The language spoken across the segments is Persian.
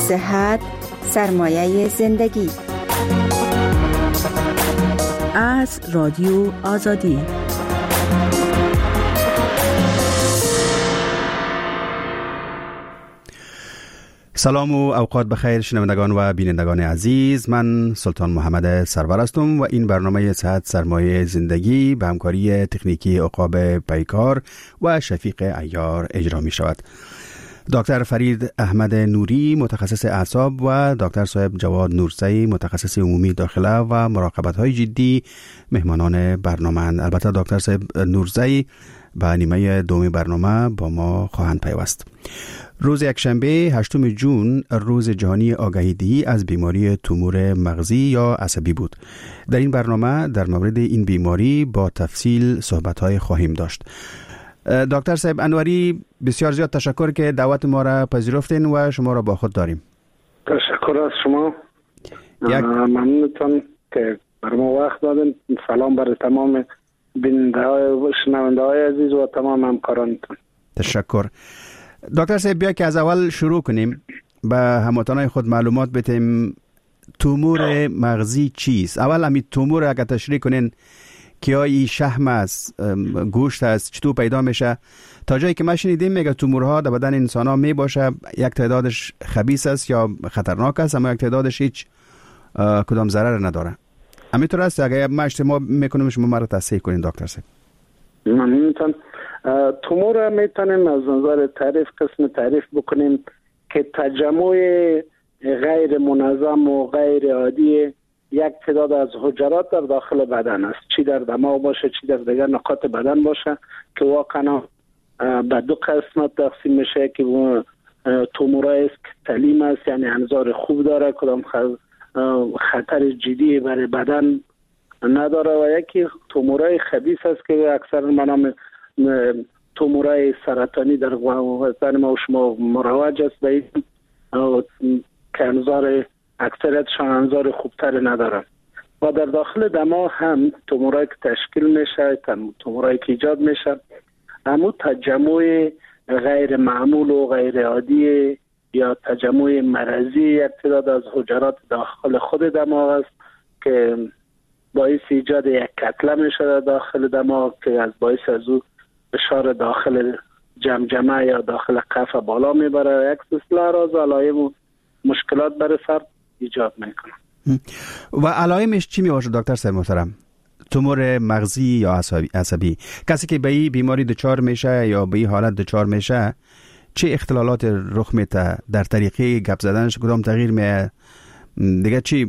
صحت سرمایه زندگی. از رادیو آزادی. سلام و اوقات بخیر شنوندگان و بینندگان عزیز، من سلطان محمد سرور هستم و این برنامه صحت سرمایه زندگی به همکاری تکنیکی عقاب پیکار و شفیق عیار اجرا می شود. دکتر فرید احمد نوری متخصص اعصاب و دکتر صاحب جواد نورسی متخصص عمومی داخله و مراقبت های جدی مهمانان برنامه اند. البته دکتر صاحب نورسی به نیمه دوم برنامه با ما خواهند پیوست. روز یکشنبه 8 جون روز جهانی آگاهی از بیماری تومور مغزی یا عصبی بود. در این برنامه در مورد این بیماری با تفصیل صحبت‌های خواهیم داشت. دکتر صاحب انوری، بسیار زیاد تشکر که دعوت ما را پذیرفتین و شما را با خود داریم. تشکر از شما. ممنونتون که بر ما وقت دادین. سلام برای تمام بیننده‌های و شنونده‌های عزیز و تمام همکارانتون. تشکر. دکتر صاحب بیا که از اول شروع کنیم، به هموطنان خود معلومات بدیم تومور مغزی چیست. اول همین تومور اگر تشریح کنین که این شحم است، گوشت است، چطور پیدا میشه؟ تا جایی که ما شنیدیم میگه تومورها در بدن انسان ها می باشه، یک تعدادش خبیث است یا خطرناک است، اما یک تعدادش هیچ کدام ضرر نداره. همینطور است؟ اگر ما اشتباه میکنیم شما ما را تصحیح کنین دکتر صاحب. ممنونتون. تومور میتونیم از نظر قسم تعریف بکنیم که تجمع غیر منظم و غیر عادی یک تعداد از حجرات در داخل بدن است، چی در دماغ باشه چی در دیگر نقاط بدن باشه، که واقعا به دو قسمت تقسیم میشه که تومورای است که سلیم است، یعنی انظار خوب داره، کدام خطر جدی برای بدن نداره، و یکی تومورای خبیث است که اکثر منام تومورای سرطانی در بدن ما و شما مروج است به این که انظار اکثریتشان انظار خوبتر ندارن. و در داخل دماغ هم تومورایی که تشکیل میشه، تومورایی که ایجاد میشه، اما تجمع غیر معمول و غیر عادی یا تجمع مرضی یک تعداد از حجرات داخل خود دماغ است که باعث ایجاد یک کتله میشه در داخل دماغ که از باعث از او فشار داخل جمجمه یا داخل قفا بالا میبره، یک سلسله اعراض و علائم و مشکلات برای فرد ایجاد میکنه. و علائمش چی میباشه دکتر صاحب محترم؟ تومور مغزی یا عصبی، کسی که به این بیماری دچار میشه یا به این حالت دچار میشه چه اختلالات رخ میده؟ در طریقه گپ زدنش کدام تغییر میه؟ دیگه چی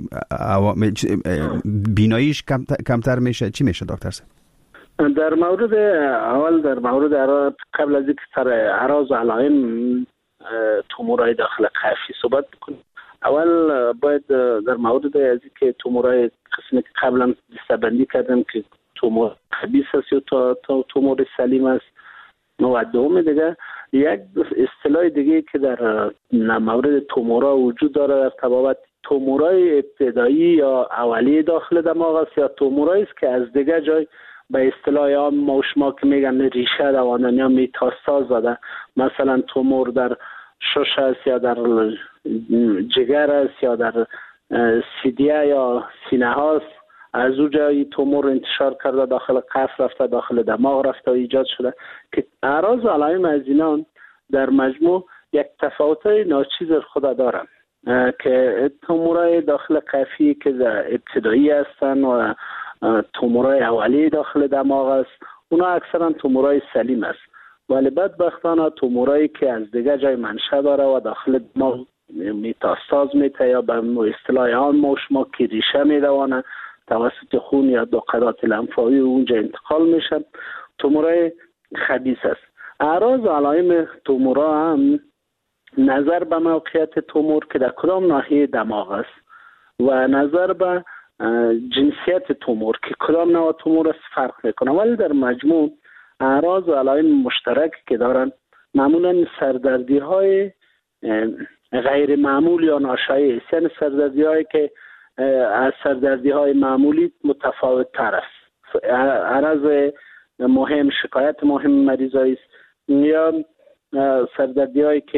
بیناییش کمتر میشه؟ چی میشه دکتر صاحب؟ در مورد قبل از اینکه سر اعراض و علائم تومورای داخل قفی صحبت بکنیم، اول باید در مورد از اینکه تومورای قسمی که قبلا دسته‌بندی کردم که تومور خبیث است یا تومور سلیم است، و دوم دیگه یک اصطلاح دیگه که در مورد تومورا وجود داره در تبابت، تومورای ابتدایی یا اولیه داخل دماغ است یا تومورایی است که از دیگه جای به اصطلاح عام ما و شما که میگن ریشه دوانه یا میتاستاز زده، مثلا تومور در شش است یا در جگر است یا در سیدیه یا سینه هاست، از او جایی تومور انتشار کرده داخل قفل رفته، داخل دماغ رفته و ایجاد شده، که اعراض و علائم از اینان در مجموع یک تفاوت‌های ناچیز خود دارن، که تومورای داخل قفی که ابتدایی هستن و تومورای اولیه داخل دماغ است، اونا اکثرا تومورای سلیم است، ولی بدبختانه تومورایی که از دیگه جای منشأ داره و داخل دماغ میتاستاز میته یا به اصطلاح عام ما شما که ریشه میدوانه توسط خون یا دقدات لنفاوی اونجا انتقال میشه، تومورای خبیث است. اعراض و علائم تومورا هم نظر به موقعیت تومور که در کدام ناحیه دماغ است و نظر به جنسیت تومور که کدام نوع تومور است فرق میکنه، ولی در مجموع اعراض و علائم مشترک که دارن معمولا سردردی های غیر معمول یا ناشایع، یعنی سردردی هایی که از سردردی های معمولی متفاوت تر است. عرض مهم، شکایت مهم مریضایی است، یا سردردی هایی که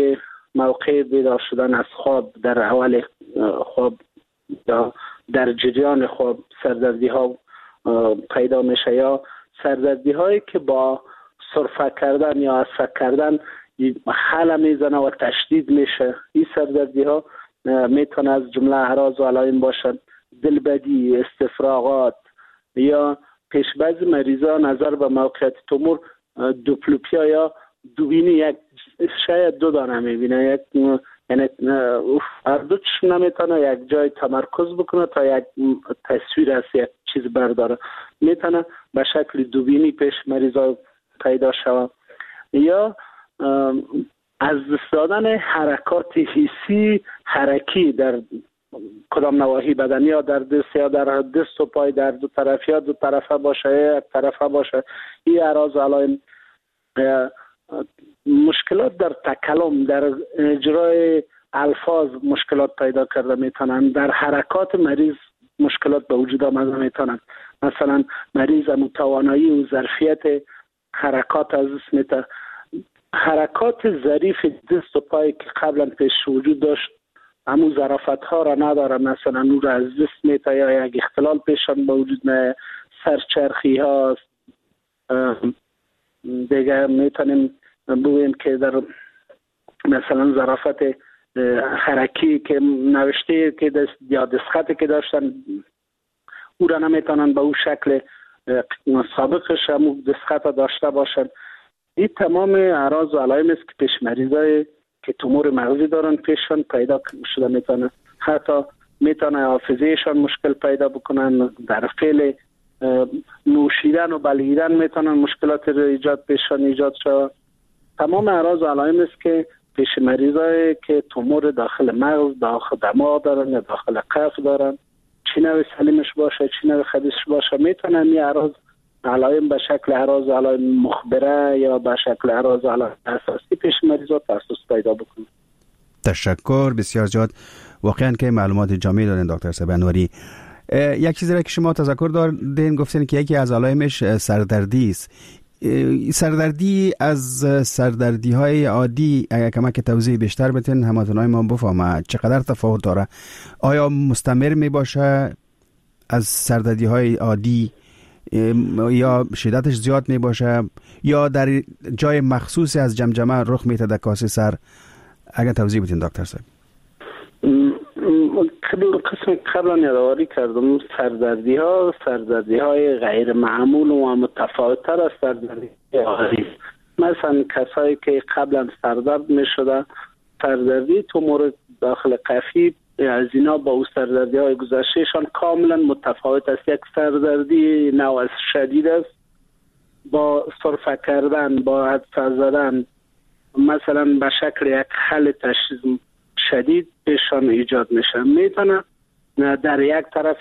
موقع بیدار شدن از خواب، در اول خواب یا در جریان خواب سردردی ها پیدا میشه، یا سردردی هایی که با سرفه کردن یا عصا کردن خل میزنه و تشدید میشه. این سردردی ها میتونه از جمله اعراض و علائم باشد: دلبدی، استفراغات، یا پیش بعضی مریضا نظر به موقعیت تومور دوپلوپیا یا دوبینی، یک شاید دو دانه میبینه، یعنی هر دو چشم نمیتونه یک جای تمرکز بکنه تا یک تصویر از یک چیز برداره، میتونه به شکل دوبینی پیش مریضا پیدا شود. یا از دست دادن حرکات حسی حرکی در کدام نواحی بدن، یا در دست یا در دست و پای، در دو طرف یا دو طرفه باشه یا یک طرفه باشه، این اعراض و علائم. مشکلات در تکلم، در اجرای الفاظ مشکلات پیدا کرده میتونن، در حرکات مریض مشکلات به وجود آمده میتونن. مثلا مریض توانایی و ظرفیت حرکات از اسم حرکات ظریف دست و پای که قبلا پیش وجود داشت همون ظرافت ها را نداره، مثلا اون را از دست میتا، یا یک اختلال پیشان به وجود نه، سرچرخی هاست. دیگه میتونیم بگوییم که در مثلا ظرافت حرکی که نوشته که دست یا دستخطی که داشتن او را نمیتونن به اون شکل سابقش هم دستخط داشته باشن. این تمام اعراض و علائم است که پیش مریضای که تومور مغزی دارن پیششان پیدا شده میتونه. حتی میتونه حافظهشان مشکل پیدا بکنن، در فعل نوشیدن و بلعیدن میتونن مشکلات رو پیششان ایجاد شود. تمام اعراض و علائم است که پیش مریضای که تومور داخل مغز، داخل دماغ دارن یا داخل قلب دارن، چی نوع سلیمش باشه چی نوع خبیثش باشه، میتونن این اعراض علائم به شکل اعراض علائم مخبره یا به شکل اعراض علائم اساسی پیش مریضات تخصص پیدا بکنه. تشکر بسیار زیاد. واقعا که معلومات جامعی دارین دکتر صاحب انوری. یک چیزی را که شما تذکر دادین گفتین که یکی از علائمش سردردی است. سردردی از سردردی های عادی اگر کمک توضیح بیشتر بتین هموطنای ما بفهمه چقدر تفاوت داره؟ آیا مستمر می باشه از سردردی های عادی یا شدتش زیاد می باشه یا در جای مخصوصی از جمجمه رخ میده در کاسه سر؟ اگر توضیح بدین دکتر صاحب. قسم قبلا یادآوری کردم سردردی های غیر معمول و متفاوت تر از سردردی عادی. مثلا کسایی که قبلا سردرد می شده، سردردی تومور داخل قفی از اینا با او سردردی های گذشتهشان کاملا متفاوت است. یک سردردی نوع شدید است با سرفه کردن، با عطسه زدن، مثلا به شکل یک خل تشدید شدید پیشان ایجاد میشه. میتونه در یک طرف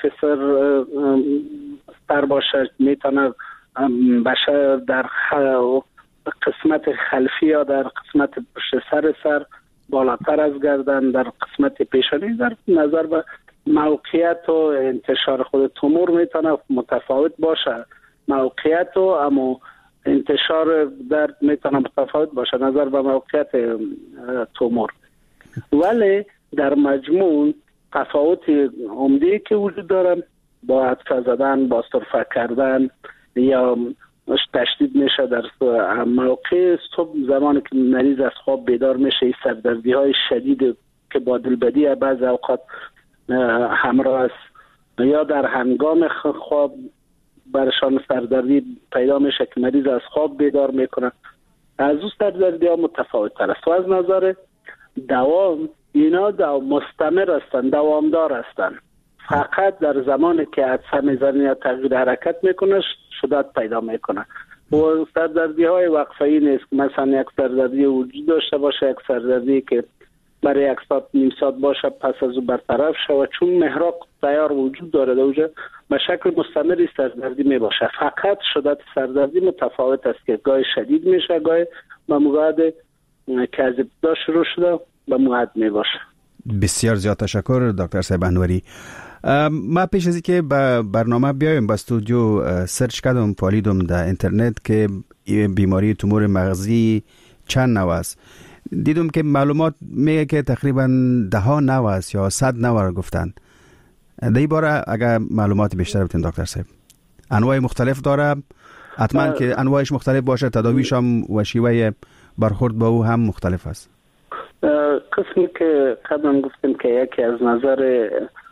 سر باشه، میتونه باشه در قسمت خلفی یا در قسمت پشت سر بالاتر از گردن، در قسمت پیشانی. در نظر به موقعیت و انتشار خود تومور میتونه متفاوت باشه. موقعیت و اما انتشار درد میتونه متفاوت باشه نظر به موقعیت تومور. ولی در مجموع تفاوت عمده که وجود داره با عطسه زدن، با سرفه کردن یا تشدید میشه در موقع صبح زمانی که مریض از خواب بیدار میشه. سردردی های شدید که با دلبدی بعض اوقات همراه است، یا در هنگام خواب برشان سردردی پیدا میشه که مریض از خواب بیدار میکنه. از اون سردردی ها متفاوت تر است و از نظر دوام اینا مستمر هستند، دوامدار هستند. فقط در زمانی که عطسه میزنه یا تغییر حرکت میکنه شدت پیدا میکنه. و سردردی های وقفه‌ای نیست. مثلا یک سردردی وجود داشته باشه، یک سردردی که برای یک ساعت نیم ساعت باشه پس از او برطرف شود، چون محراق تیار وجود داره اونجا به شکل مستمری سردردی می باشه. فقط شدت سردردی متفاوت است که گاهی شدید میشه، گاهی به موعد که از ابتدا شروع شده به موعد می باشه. بسیار زیاد تشکر دکتر صاحب انوری. ما پیش از اینکه به برنامه بیایم به استودیو سرچ کردم، پالیدم در اینترنت که بیماری تومور مغزی چند نوع است. دیدم که معلومات میگه که تقریبا 10 نوع است یا 100 نوع گفتن. در باره اگر معلومات بیشتر بتین دکتر صاحب. انواع مختلف داره، حتما که انواعش مختلف باشه، تداویش هم و شیوه برخورد با او هم مختلف است. قسمی که قبلا گفتیم که یکی از نظر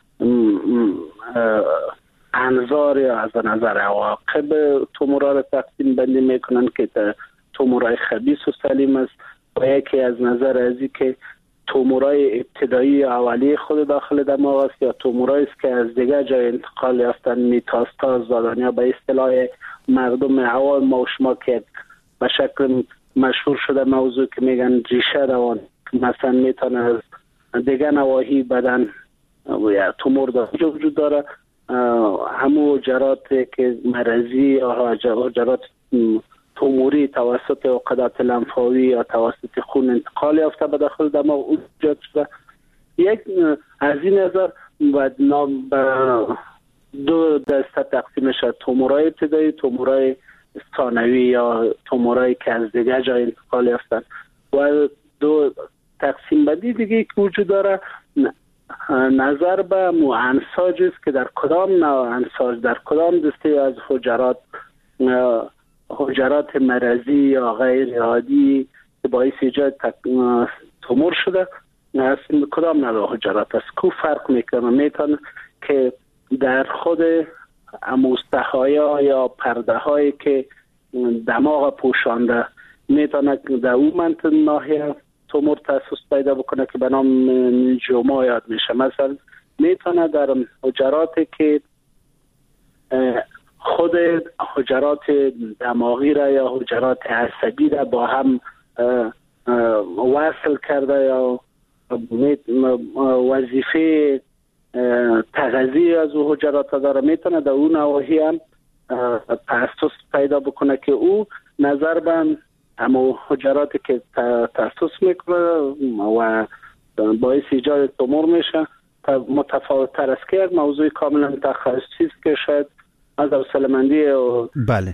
انظار یا از نظر عواقب تومورها را تقسیم بندی میکنن که تومورهای خبیث و سلیم است، و یکی از نظر ازی که تومورهای ابتدایی یا اولیه خود داخل دماغ است یا تومورهایی است که از دیگه جای انتقال یافتن، میتاستاز دادن یا به اصطلاح مردم عوام ما و شما که به شکل مشهور شده موضوع که میگن ریشه روان، مثلا میتونه از دیگه نواحی بدن یا تومور داشته وجود داره. همو حجرات که مرضی یا حجرات توموری توسط عقدات لنفاوی یا توسط خون انتقال یافته به داخل دماغ ایجاد شده. یک از این نظر باید نام به 2 دسته تقسیم شد: تومورای ابتدایی، تومورای ثانوی یا تومورایی که از دیگه جای انتقال یافتن. و 2 تقسیم بندی دیگه که وجود داره نظر به انساج است که در کدام نوع انساج، در کدام دسته از حجرات مرضی یا غیر عادی که باعث ایجاد تومور شده از کدام نوع حجرات است که فرق میکنه که در خود مستحایا یا پرده هایی که دماغ پوشانده میتونه در اون منطقه ناحیه تومور تأسیس پیدا بکنه که به نام نژوما یاد میشه. مثلا میتونه در حجراتی که خود حجرات دماغی را یا حجرات عصبی را با هم وصل کرده یا وظیفه تغذیه از او حجرات داره، میتونه در اون نواحی هم تأسیس پیدا بکنه که او نظر به اما حجراتی که تأسیس میکنه و باعث ایجاد تومور میشه متفاوت تر است که موضوع کاملا تخصصی است که شاید از حوصله‌مندی و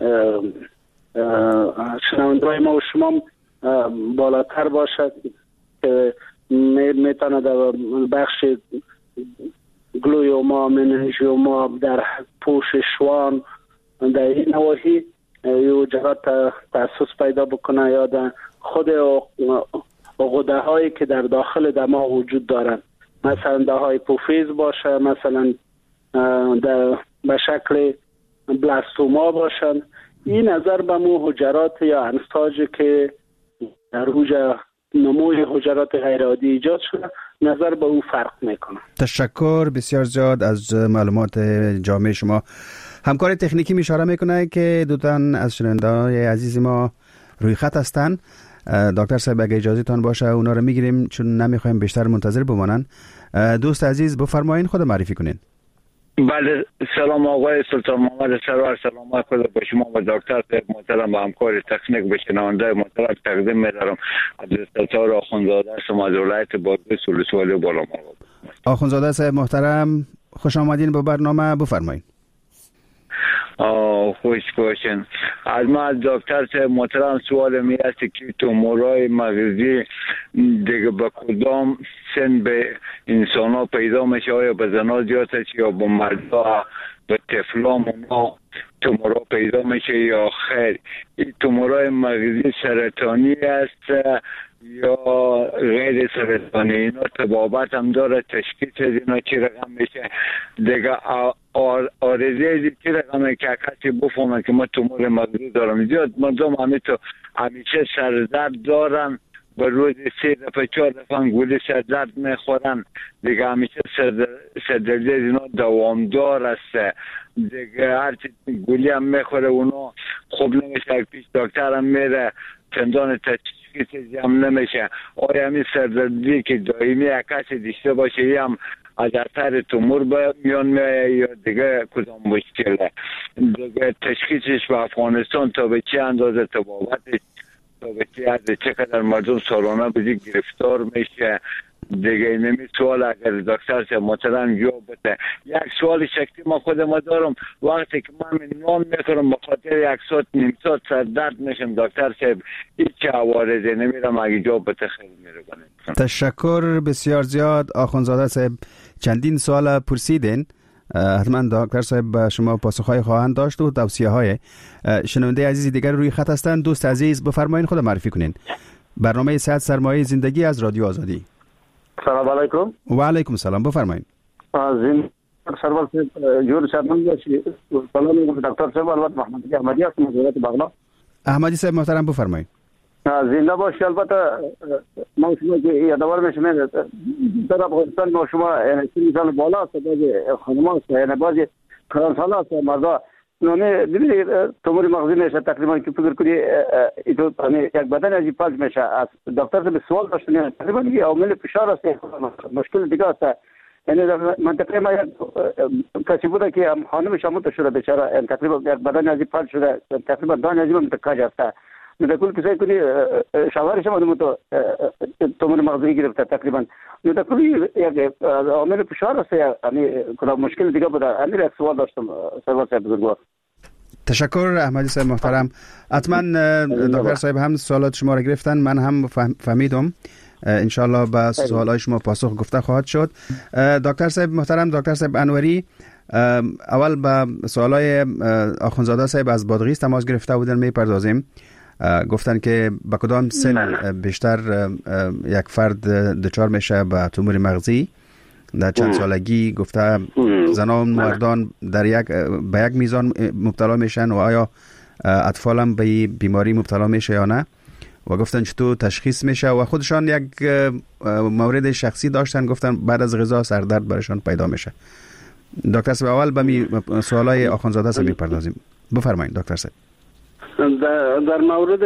شنونده‌های ما و شما بالاتر باشد که میتونه در بخش گلویوما، مننژیوما، در پوش شوان در این نواحی حجرات تأسیس پیدا بکنه یا در خود غده هایی که در داخل دماغ وجود دارند، مثلا ده هایپوفیز باشه، مثلا به شکل بلاستوما باشن. این نظر به مو حجرات یا انساجی که در نموی حجرات غیر عادی ایجاد شده نظر به او فرق میکنه. تشکر بسیار زیاد از معلومات جامع شما. همکار تکنیکی اشاره میکنه که 2 تن از شنونده‌های عزیز ما روی خط هستن. دکتر صاحب اگه اجازه تان باشه اونا رو میگیریم چون نمیخوایم بیشتر منتظر بمانن. دوست عزیز بفرمایین، خود معرفی کنین. بله، سلام آقای سلطان محمد سرور، سلام خود به شما و دکتر صاحب محترم و همکار تکنیک به شنونده محترم تقدیم می‌دارم. عبدالستار آخوندزاده هستم از ولایت بادغیس ولسوالی بالامرغ. آخوندزاده صاحب محترم خوش آمدین به برنامه، بفرمایید. خوش باشین. از ما دکتر صاحب محترم سوال می است که تومورای مغزی دیگه به کدام سن به انسان ها پیدا میشه؟ آیا به زنها زیاد است یا به مردا، به طفلان اونا تومورا پیدا میشه یا خیر؟ این تومورای مغزی سرطانی است یا غیر سرطانی؟ اینا طبابت هم داره؟ تشخیص اینا چی رقم میشه؟ دیگه آرزه چی رقمه که کسی بفهمه که ما تومور مغزی دارم؟ زیاد مردم همیشه سردرد دارن، به روز 3 دفعه 4 دفعه گولی سردرد میخورن، دیگه همیشه سردردی اینا دوامدار است، دیگه هرچی گولی هم میخوره اونا خوب نمیشه، پیش دکتر هم میره چندان تشخیصی هم نمیشه. آیا همین سردردی که دائمی کسی داشته باشه یه هم از اثر تومور میان میایه یا دیگه کدام مشکله؟ دیگه تشخیصش به افغانستان تا به چه اندازه طبابتش تا به چه چقدر مردم سالانه بودی گرفتار میشه؟ دیگه نمی سوال اگر دکتر صاحب محترم جواب بده. یک سوال شخصی ما خودم دارم، وقتی که من نان میخورم به خاطر یک ساعت نیم ساعت سر درد میشم دکتر صاحب، هیچ عوارضی نمیرم، اگه جواب بده خیلی میره. تشکر بسیار زیاد آخوندزاده صاحب. چندین سوال پرسیدین، حتما دکتر صاحب شما پاسخهای خواهند داشت و توصیه های. شنونده عزیز دیگر روی خط هستند. دوست عزیز بفرمایید خود معرفی کنین. برنامه صحت سرمایه زندگی از رادیو آزادی. سلام علیکم. و علیکم سلام، بفرمایید. سرور صاحب جور شرمند باشی. سلام دکتر صاحب البته محمد احمدی هستم از ولایت بغلان. احمدی صاحب محترم بفرمایید. زنده باشی. البته ما شما که یادآور میشم در افغانستان ما شما یعنی سال بالا است، بعضی خانم‌ها یعنی بعضی کارانسالا است مردا نونه ببینید تومور مغزی میشه تقریبا که فکر کنی ایتو یک بدن عجیب پاج میشه. از دکتر به سوال داشتن تقریبا یه عامل فشار است، مشکل دیگه است. یعنی در منطقه ما کسی بوده که خانمش هم شده بیچاره، یعنی تقریبا یک بدن عجیب پاج شده، تقریبا دان عجیب متکاج است. من کل کسی کنی شوارش هم تو تومور مغزی گرفته تقریبا. من کلی یک عامل فشار است، یعنی کلا مشکل دیگه بوده. همین یک سوال داشتم سرور صاحب بزرگوار. تشکر احمدی صاحب محترم. حتما دکتر صاحب هم سوالات شما را گرفتن، من هم فهمیدم. انشالله به سوالای شما پاسخ گفته خواهد شد. دکتر صاحب محترم، دکتر صاحب انوری، اول به سوالای آخوندزاده صاحب از بادغیس تماس گرفته بودن میپردازیم. گفتن که با کدام سن بیشتر یک فرد دچار میشه به تومور مغزی در چند سالگی؟ گفته زنان مردان به یک میزان مبتلا میشن و آیا اطفال هم به بیماری مبتلا میشه یا نه؟ و گفتن چطور تشخیص میشه و خودشان یک مورد شخصی داشتن، گفتن بعد از غذا سردرد برشان پیدا میشه. دکتر صاحب اول به سوالای آخوندزاده صاحب میپردازیم. بفرمایید دکتر صاحب. در مورد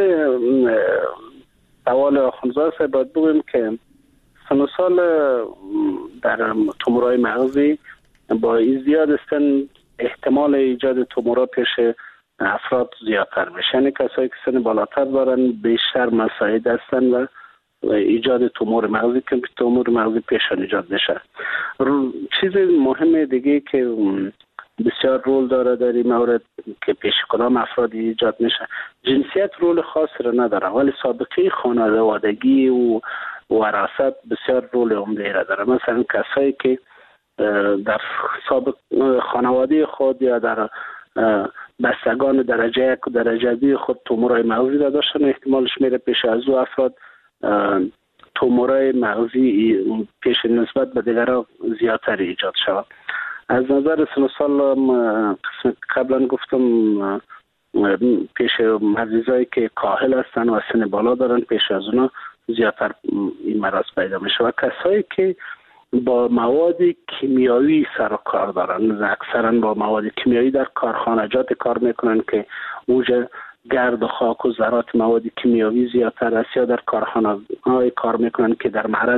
سوال آخوندزاده صاحب باید بگویم که سن و سال در تومورهای مغزی با زیاد استن احتمال ایجاد تومورها پیش افراد زیادتر میشه. یعنی کسایی که سن بالاتر دارن بیشتر مساعد هستن و ایجاد تومور مغزی که تومور مغزی پیشان ایجاد میشه. چیز مهم دیگه که بسیار رول داره در این مورد که پیش کدام افرادی ایجاد میشه، جنسیت رول خاصی رو نداره، ولی سابقه خانوادگی و وراثت بسیار رول عمده را داره. مثلا کسایی که در سابق خانواده خود یا در بستگان درجه 1 و درجه 2 خود تومورهای مغزی را داشتن، احتمالش میره پیش از او افراد تومورهای مغزی پیش نسبت به دیگران زیادتر ایجاد شود. از نظر سن و سال قسم قبلا گفتم پیش مریضایی که کاهل هستن و سن بالا دارن پیش از اونا زیادتر این مرض پیدا میشه. و کسایی که با مواد کیمیایی سر و کار دارن، اکثرا با مواد کیمیایی در کارخانجات کار میکنن که اونجا گرد و خاک و ذرات مواد کیمیایی زیادتر است، یا در کارخانه‌های کار میکنن که در معرض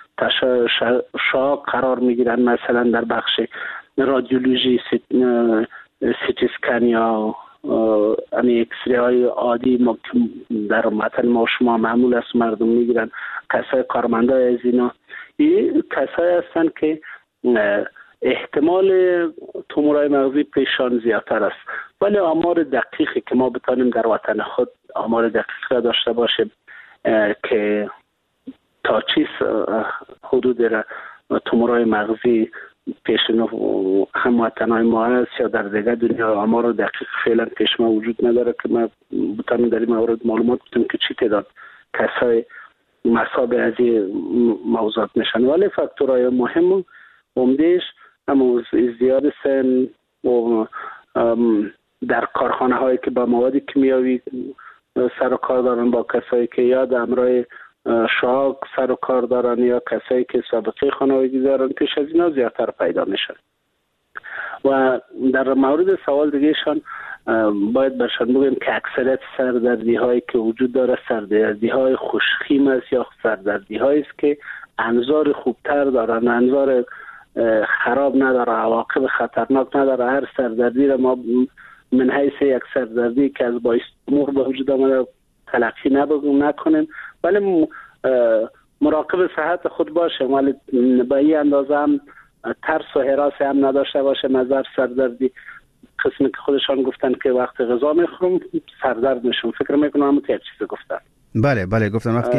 شعاع قرار میگیرن، مثلا در بخش رادیولوژی، سیتی اسکن یا اکسری های عادی در متن ما شما معمول است مردم میگیرن. کسای کارمندای از اینا این کسای هستن که احتمال تومورهای مغزی پیشان زیادتر است. ولی آمار دقیقی که ما بتانیم در وطن خود آمار دقیق داشته باشیم که تا چیز حدود تومورهای مغزی پیش هموطنهای ما هست یا در دیگه دنیا، آمار دقیق فعلا پیش ما وجود نداره که ما بتانیم در این مورد معلومات بدیم که چی تعداد کسای مصاب از این موضوعات میشن. ولی فاکتورهای مهم عمدهش اما زیاد سن و در کارخانه هایی که با مواد کیمیایی سر و کار دارن، با کسایی که یا در امرای شاق سر و کار دارن یا کسایی که سابقه خانوادگی دارن، پیش از اینا زیادتر پیدا میشن. و در مورد سوال دیگهشان باید برشان بگیم که اکثریت سردردی هایی که وجود داره سردردی های خوشخیم است یا سردردی هایی است که انظار خوبتر دارن، انظار خراب نداره، عواقب خطرناک نداره. هر سردردی را ما من حیث یک سردردی که از باعث تومور به وجود آمده تلقی نکنیم، ولی مراقب صحت خود باشه، ولی به این اندازه هم ترس و هراس هم نداشته باشه. نظر سردردی قسمی که خودشان گفتن که وقت غذا میخورم سردرد میشم، فکر میکنم همون یک چیز گفتن. بله گفتن وقتی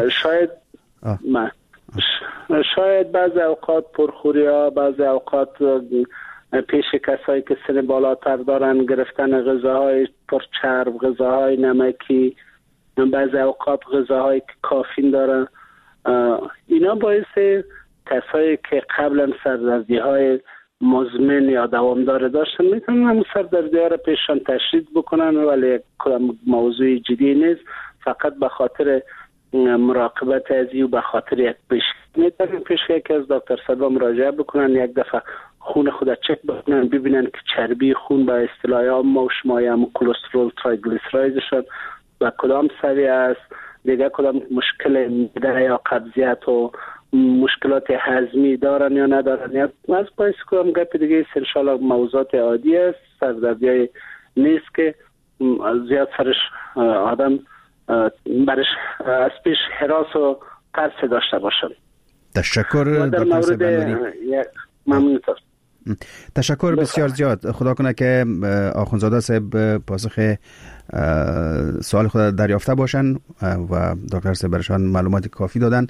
شاید بعضی اوقات پرخوری ها، بعضی اوقات پیش کسایی که سن بالاتر دارن گرفتن غذاهای پرچرب، غذاهای نمکی، بعضی اوقات غذاهایی که کافین دارن، اینا باعث کسایی که قبلا سردردی های مزمن یا دوامدار داشتن میتونن همون سردردی ها را پیششان تشدید بکنن، ولی موضوع جدی نیست. فقط به خاطر مراقبت ازی و به خاطر یک میتونن پیش یکی از دکتر صدبا مراجعه بکنن، یک دفعه خون خود چک بکنن، ببینن که چربی خون به اصطلاح ما و شمایی هم کلسترول ترایگلیسیرایدشون و کدام سویه است، دیگه کدام مشکل معده یا قبضیت و مشکلات هضمی دارن یا ندارن، یا از باعث کدام گپ دیگه انشالله موضوعات عادی است، سردردی نیست که زیاد سرش آدم برش از پیش حراس و ترس داشته باشن. تشکر دکتر سبنوری. ممنونتر. تشکر بسیار زیاد. خدا کنه که آخونزاده صاحب پاسخ سوال خود دریافته باشن و دکتر صاحب برشان معلومات کافی دادن.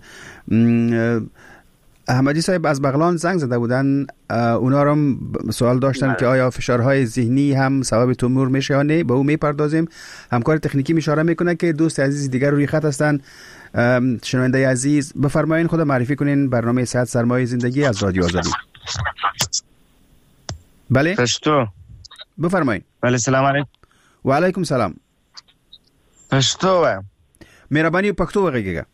احمدی صاحب از بغلان زنگ زده بودن، اونا رو سوال داشتن که آیا فشارهای ذهنی هم سبب تومور میشه یا نه. به او میپردازیم. همکار تکنیکی اشاره میکنه که دوست عزیز دیگر روی خط هستن. شنونده عزیز بفرمایید خود معرفی کنین برنامه صحت سرمایه زندگی از رادیو آزادی. بله پشتو بفرمایید. بله سلام علیکم. و علیکم سلام. پشتو مهرباني پښتو وغږیږه.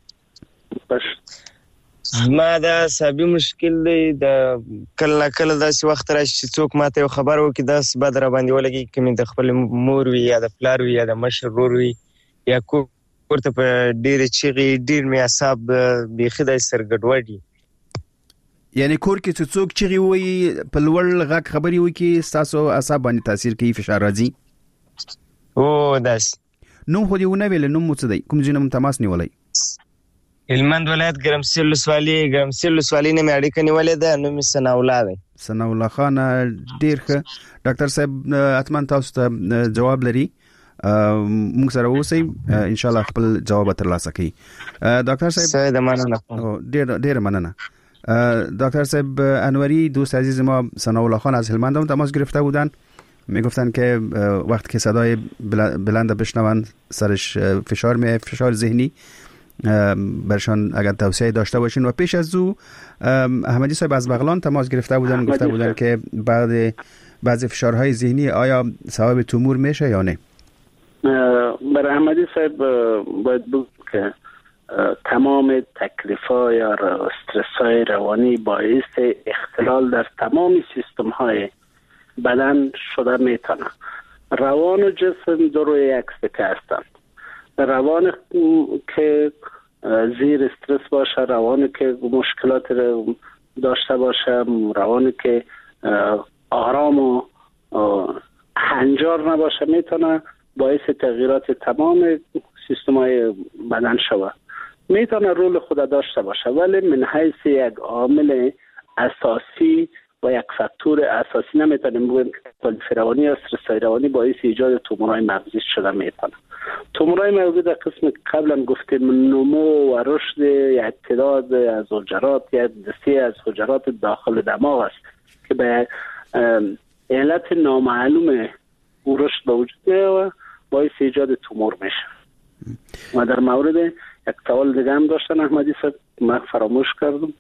ما دا سبي مشکل دی د کله کله داسې وخت راشي چې څوک ماته خبر وکړي داس بد را باندې ولګي کوم د خپل مور وي یا د فلار وي یا د مشرور وي یا کوړه په ډېر چیغي ډېر می اعصاب بيخي د سرګډوډي. یعنی کور کې چې څوک چیغي وي په لوړ غږ خبري وکړي تاسو اعصاب باندې تاثیر کوي، فشار راځي. او داس نو خو دې ونه ویل نو مو څه دی کوم ځینم تماس نیولای؟ هلمند ولایت ګرمسیر لسوالی نه مې اړیکه نیولې ده، نو مې ثنا الله دی. ثنا الله خان ډیر ښه. ډاکټر صاحب اتمن تاسو ته جواب لري، موږ سره اوسئ ان شاء الله خپل جواب ترلاسه کړئ. ډاکټر صاحب ډیر مننه. دکتر صاحب انوری دوست عزیز ما ثنا الله خان از هلمند هم تماس گرفته بودن، میگفتن که وقتی که صدای بلند بشنون سرش فشار ذهنی برشان اگر توصیه داشته باشین. و پیش از او احمدی صاحب از بغلان تماس گرفته بودن، گفته بودن که بعضی فشارهای ذهنی آیا سبب تومور میشه یا نه؟ برای احمدی صاحب باید بود که تمام تکلیف‌ها یا استرس‌های روانی باعث اختلال در تمام سیستم‌های بدن شده میتونه. روان و جسم دو روی یک سکه هستند. روان که زیر استرس باشه، روان که مشکلات داشته باشه، روان که آرام و هنجار نباشه میتونه باعث تغییرات تمام سیستم‌های بدن شود. میتونه رول خود داشته باشه، ولی من حیث یک عامل اساسی و یک فاکتور اساسی نمیتونیم بگیم که تکلیف روانی یا استرس روانی باعث ایجاد تومورهای مغزی شده میتونه. تومورهای مغزی در قسم قبلا گفتیم نمو و رشد یا تعداد از حجرات یا دسته از حجرات داخل دماغ است که به علت نامعلوم او رشد به وجود و باعث ایجاد تومور میشه. و در مورد یک سوال دیگه هم داشتن احمدی صاحب، من فراموش کردم.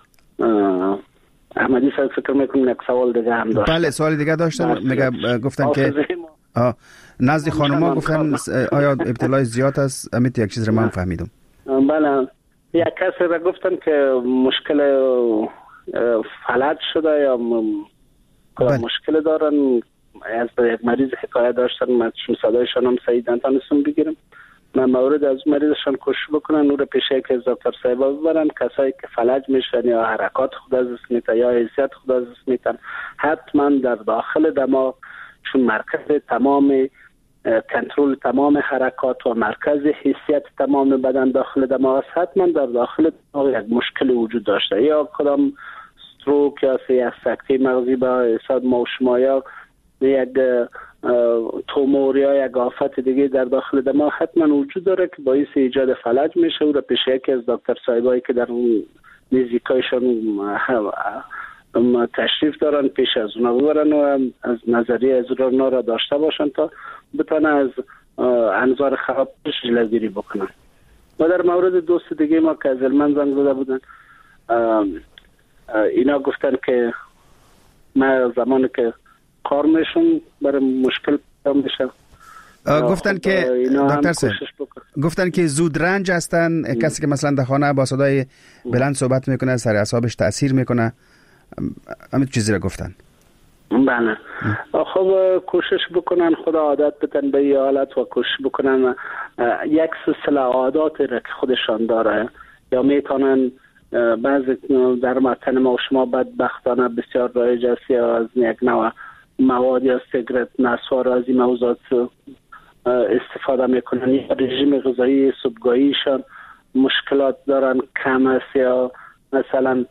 احمدی صاحب فکر میکنم یک سوال دیگه هم داشتن. بله سوال دیگه داشتن، میگه گفتن که نزد خانوما گفتن آیا ابتلای زیاد است؟ امیت یک چیز رو من فهمیدم. بله یک کسی را گفتن که مشکل فلج شده یا مشکل دارن، از یک مریض حکایه داشتن، من صدایشان هم صحیح نتونستم بگیرم. من مورد از مریضشان کوشش بکنن او را پیش یکی از دکتر صاحبا ببرن. کسایی که فلج میشن یا حرکات خود از دست میتن یا حیثیت خود از دست میتن، حتما در داخل دماغ چون مرکز تمام کنترل تمام حرکات و مرکز حسیت تمام بدن داخل دماغ است، حتما در داخل دماغ یک مشکل وجود داشته، یا کدام استروک یا یک سکته مغزی به حساب ما و شما، یا یک تومور یا یک آفت دیگه در داخل دماغ حتما وجود داره که باعث ایجاد فلج میشه و را پیش یکی از دکتر صاحبایی که در نزدیکایشان تشریف دارن پیش از اونا ببرن و از نظریه از اونا را داشته باشن تا بتانه از انظار خرابش جلوگیری بکنن. و در مورد دوست دیگه ما که از علمان زنگ زده بودن، اینا گفتن که ما زمانی که کار میشون برای مشکل پیدا میشه. گفتن که دکتر صاحب گفتن که زود رنج هستن، کسی که مثلا در خانه با صدای بلند صحبت میکنه سر اعصابش تاثیر میکنه، همین چیزی را گفتن. بله. خب کوشش بکنن خدا عادت بدن به این حالت و کوشش بکنن یک سلسله عادات را که خودشان داره، یا میتونن بعضی در متن ما و شما بدبختانه بسیار رایج است یا از یک نوع مواد یا سیگرت نسوار از این موضوعات استفاده میکنن، یا رژیم غذایی صبحگاهیشان مشکلات دارن کم است، یا مثلا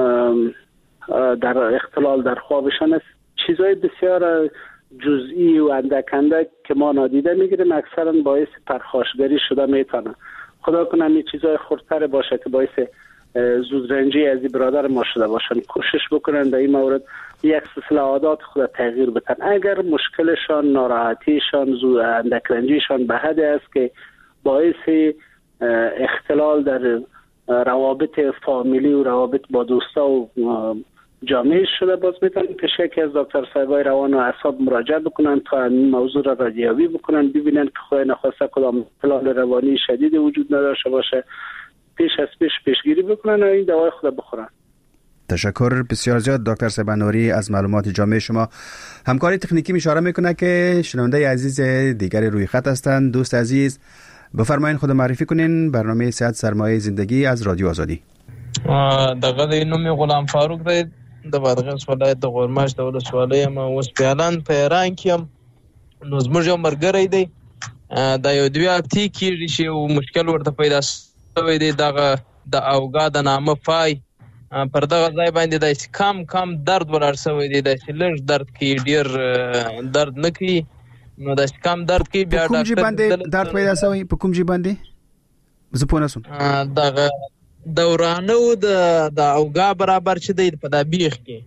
در اختلال در خوابشان است، چیزهای بسیار جزئی و اندک که ما نادیده میگیریم اکثرا باعث پرخاشگری شده میتونه. خدا کنه این چیزهای خردتر باشه که باعث زودرنجی از این برادر ما شده باشن. کوشش بکنن در این مورد یک سلسله عادات خود تغییر بدن. اگر مشکلشان، ناراحتیشان، اندکرنجیشان به حد است که باعث اختلال در روابط فامیلی و روابط با دوستا و جامعه شده، باز میتونن پیش یکی از دکتر صاحبای روان و اعصاب مراجعه بکنن تا این موضوع را ردیابی بکنن، ببینن که خدای نخواسته کدام اختلال روانی شدید وجود نداشته باشه، پیش پیشگیری بکنن و این دوای خود بخورن. تشکر بسیار زیاد دکتر صاحب انوری از معلومات جامع شما. همکاری تکنیکی اشاره میکنه که شنونده عزیز دیگر روی خط هستند. دوست عزیز بفرمایید خود معرفی کنین. برنامه صحت سرمایه زندگی از رادیو آزادی. دغه نوم غلام فاروق دی د بادغیس ولایت د غورماش د ولسوالۍ ما اوس پیالان په ایران کې هم نو زموږ یو مرګری دی دا یو دوی هفتې کېږي چې یو مشکل ورته پیدا شوی دی دغه د اوګا د نامه پای پر دغه ځای باندې داسې کم درد ولاړ شوی دی، داسې لږ درد کوي، ډېر درد نه کوي، نو داسې کم درد کوي. بیا کوم ځای باندې درد پیدا شوی؟ په کوم ځای باندې زه پوه نه شوم. دغه دورانه و د اوګا برابر چې دی په دا بیخ کې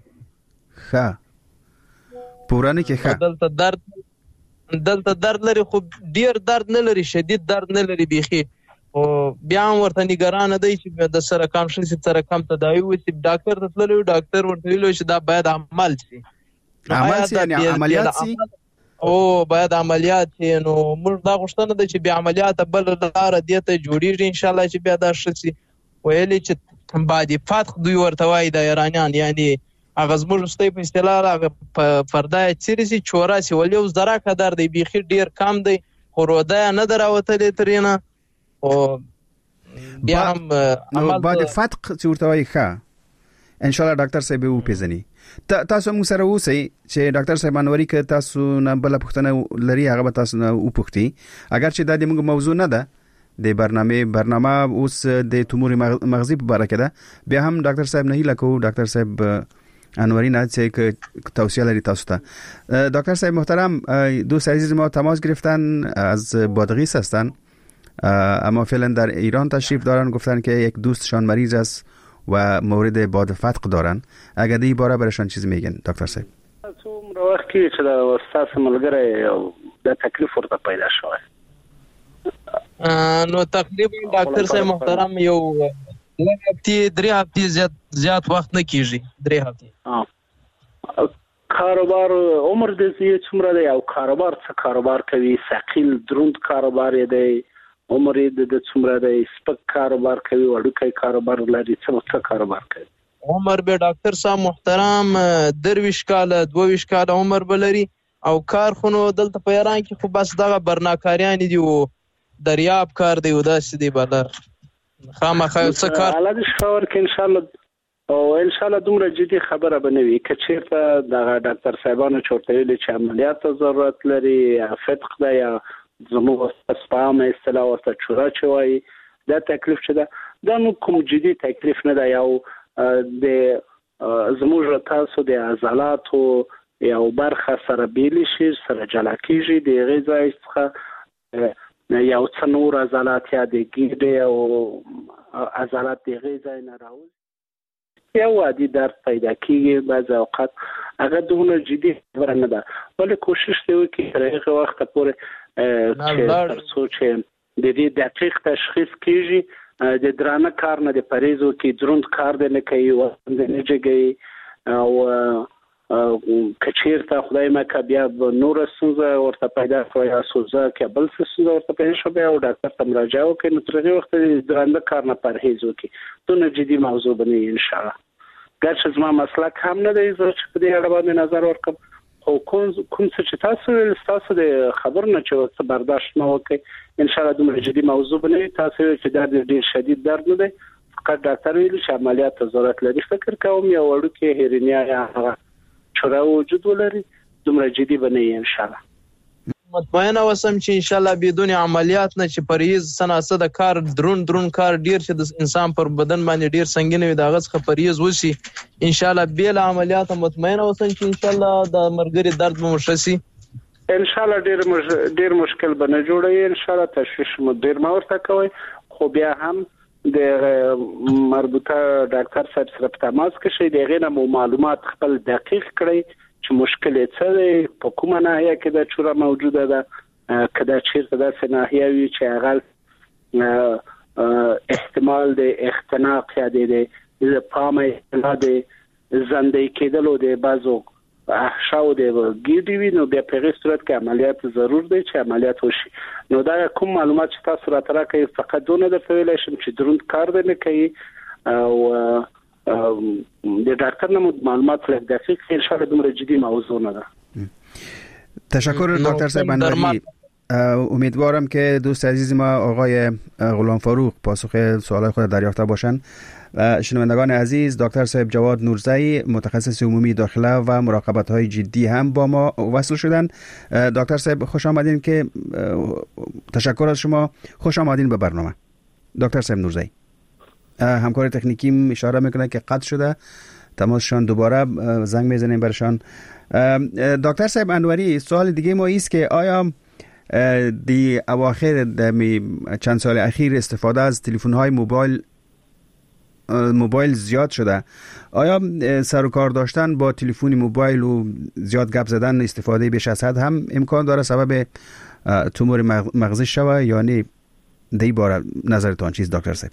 ښه پورانه کې ښه دلته درد لري، خو ډیر درد نه لري، شدید درد نه لري بیخي، او بیا هم ورته نگرانه دی چې د سره کم شي، سره کم تداوی وشي. ډاکټر ته تللی، ډاکټر ورته ویلو چې دا باید عمل شي. یعنی عملیات شي او باید عملیات شي. نو موږ دا غوښتنه ده چې بیا عملیات بل لاره دې ته جوړیږي ان شاء الله چې بیا دا ښه شي. ویلي چې بعد فتح دوی ورته وایي د ایرانیان، یعنی هغه زموږ ستی په اصطلاح هغه پرده چیرې سي چورا سي ولې اوس درا قدر دی بیخي ډیر کم دی، خو روده نه دراوتلې ترېنه. او بیا هم بعد فتح چې ورته وایي ښه ان شاء الله ډاکټر صاحب و پیژني. تاسو موږ سره اوسئ چې ډاکټر صاحب انوري که تاسو نه بل پوښتنه لري هغه به تاسو نه وپوښتي. اگر چې دا د موږ موضوع نه ده د برنامه اوس د تومور مغزی په اړه کې ده، بیا هم ډاکټر صاحب نه هیله کوو ډاکټر صاحب انوری نه چې توصیه لري تاسو ته. دکتر صاحب محترم، دوست عزیز ما تماس گرفتن از بادغیس هستن، اما فعلا در ایران تشریف دارن. گفتن که یک دوستشان مریض است و مورد باد فتق دارن. اگر دی باره برشان چیز میگن دکتر صاحب؟ تو وقتی چې د استاد ملګری د تکلیف ورته پیدا شوی، نو تقریبا ډاکټر صاحب محترم یو 3 هفتې زیات وخت نه کیږي. 3 هفتې. کاروبار عمر د زیات څومره دی او کاروبار څه کاروبار کوي؟ ثقیل دروند کاروبار دی؟ عمر د څومره دی؟ سپک کاروبار کوي؟ وړوکی کاروبار لري؟ څه کاروبار کوي؟ عمر به ډاکټر صاحب محترم 23 کاله 22 کاله عمر بلري، او کار خو نو دلته په ایران کې خو بس دغه برناکاریان دي او دریاب کار دی او داسې دی. بله خامخا څه کار الله دې شاور کې ان شاء الله او ان شاء الله دومره جدي خبره بنوي که چیرته د ډاکټر صاحبانو چورته ویلي چې عملیات ضرورت لري یا فتق ده یا زموږ سپام اصطلاح ورته چوره چوي دا تکلیف شته دا نو کوم جدي تکلیف نه ده یو د زموږ تاسو د عضلاتو یو برخه سره بیل شي سره جلا کیږي د غذای څخه یو څه نور عضلات یا د ګیډې او عضلات د غذای نه راوځي یو عادي درد پیدا کیږي بعض اوقات هغه دونه جدي خبره نه ده ولی کوشش دی وکړي تر هغه وخت پورې چې سوچ د دې دقیق تشخیص کیږي د درانه کار نه د پریزو کې دروند کار نه کوي او نه جګي او کچیرته خدای مکه بیا نور سوزه ورته پیدا شو یا سوزه کې بل څه سوزه ورته پیدا شو بیا ډاکټر ته مراجعه وکړي نو تر هغه وخت د درانه کار نه پرهیز وکړي دونه جدي موضوع بني ان شاء الله ګرځي زما مسلک هم نه دی چې په دې اړه باندې نظر ورکړم او کوم څه چې تاسو د خبر نه چې برداشت نه وکړي ان شاء الله دومره جدي موضوع بني تاسو چې درد ډیر شدید درد نه دی فقط ډاکټر ویلي چې عملیات ضرورت لري فکر کوم یو وړوکی هرنیا یا چوره وجود ولري دومره جدي بني ان شاء الله مطمئن اوسم چې ان شاء الله بدون عملیات نه چې پریز سناسه د کار درون کار ډیر چې د انسان پر بدن باندې ډیر سنگین وي دا غڅ پریز وسی ان شاء الله بل عملیات مطمئن اوسم چې ان شاء الله د مرګري درد مو مشسي ان شاء الله ډیر مشکل بنه جوړي ان شاء الله تشویش مو ډیر ما ورته کوي خو بیا هم د مربوطه ډاکټر صاحب سره په تماس کې شي دغه نه معلومات خپل دقیق کړئ چې مشکل څه دی په کومه ناحیه کې د چوره موجوده ده کدا چیرته د ناحیه وی چې هغه احتمال د اختناق یا د پامه د زندې کېدلو د بازو احشاو د ګیډي وی نو بیا په صورت کې عملیات ضرور دی چې عملیات وشي نو دا کوم معلومات چې تاسو راته راکړئ فقط دونه د ویل شم چې دروند کار نه کوي او د ډاکټر نو معلومات لږ دقیق ان شاء الله دومره جدي موضوع نه ده تشکر دکتر صاحب انوری امیدوارم که دوست عزیز ما آقای غلام فاروق پاسخ سوالات خود دریافته باشند. شنوندگان عزیز دکتر صاحب جواد نورزئی متخصص عمومی داخله و مراقبت های جدی هم با ما وصل شدند. دکتر صاحب خوش آمدین که تشکر از شما خوش آمدین به برنامه. دکتر صاحب نورزئی همکار تکنیکیم اشاره میکنه که قطع شده تماسشان دوباره زنگ میزنیم برشان. دکتر صاحب انوری سوال دیگه ما ایست که آیا دی اواخر چند سال اخیر استفاده از تلفن های موبایل زیاد شده آیا سر و کار داشتن با تلفن موبایل و زیاد گپ زدن استفاده بیش از حد هم امکان داره سبب تومور مغزی شوه یا نه دی باره نظرتان چیست دکتر صاحب؟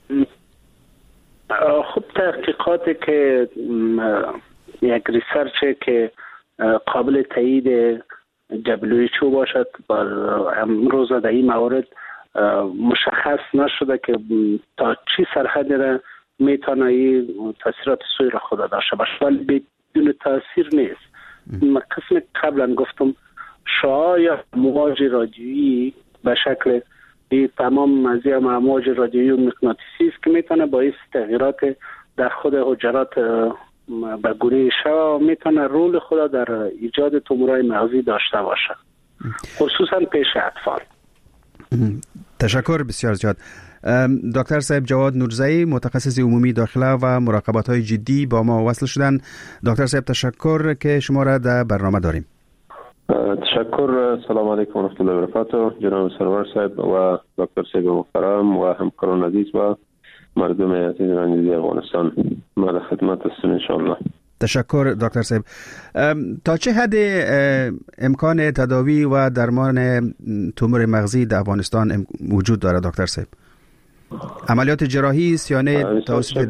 خب تحقیقاتی که یک ریسرچ که قابل تایید WHO باشد بر امروز در این موارد مشخص نشده که تا چی سرحد را میتونه این تاثیرات سوی را خود داشته باشه ولی بدون تاثیر نیست. قسم قبلا گفتم شعاع یا امواج رادیویی به شکل تمام مزیه امواج رادیویی و مغناطیسی است که میتونه باعث تغییرات در خود حجرات به گونه شوا میتونه رول خود در ایجاد تومورهای مغزی داشته باشه خصوصا پیش اطفال. تشکر بسیار زیاد. دکتر صاحب جواد نورزئی متخصص عمومی داخله و مراقبت های جدی با ما وصل شدن. دکتر صاحب تشکر که شما را در برنامه داریم. تشکر. سلام علیکم و رحمت الله و برکاته جناب سرور صاحب و دکتر صاحب محترم و همکاران عزیز و مردم عزیز رنجیدی افغانستان ما در خدمت هستیم ان شاء الله. تشکر دکتر صاحب. تا چه حد امکان تداوی و درمان تومور مغزی در افغانستان وجود داره دکتر صاحب؟ عملیات جراحی است یا نه توسط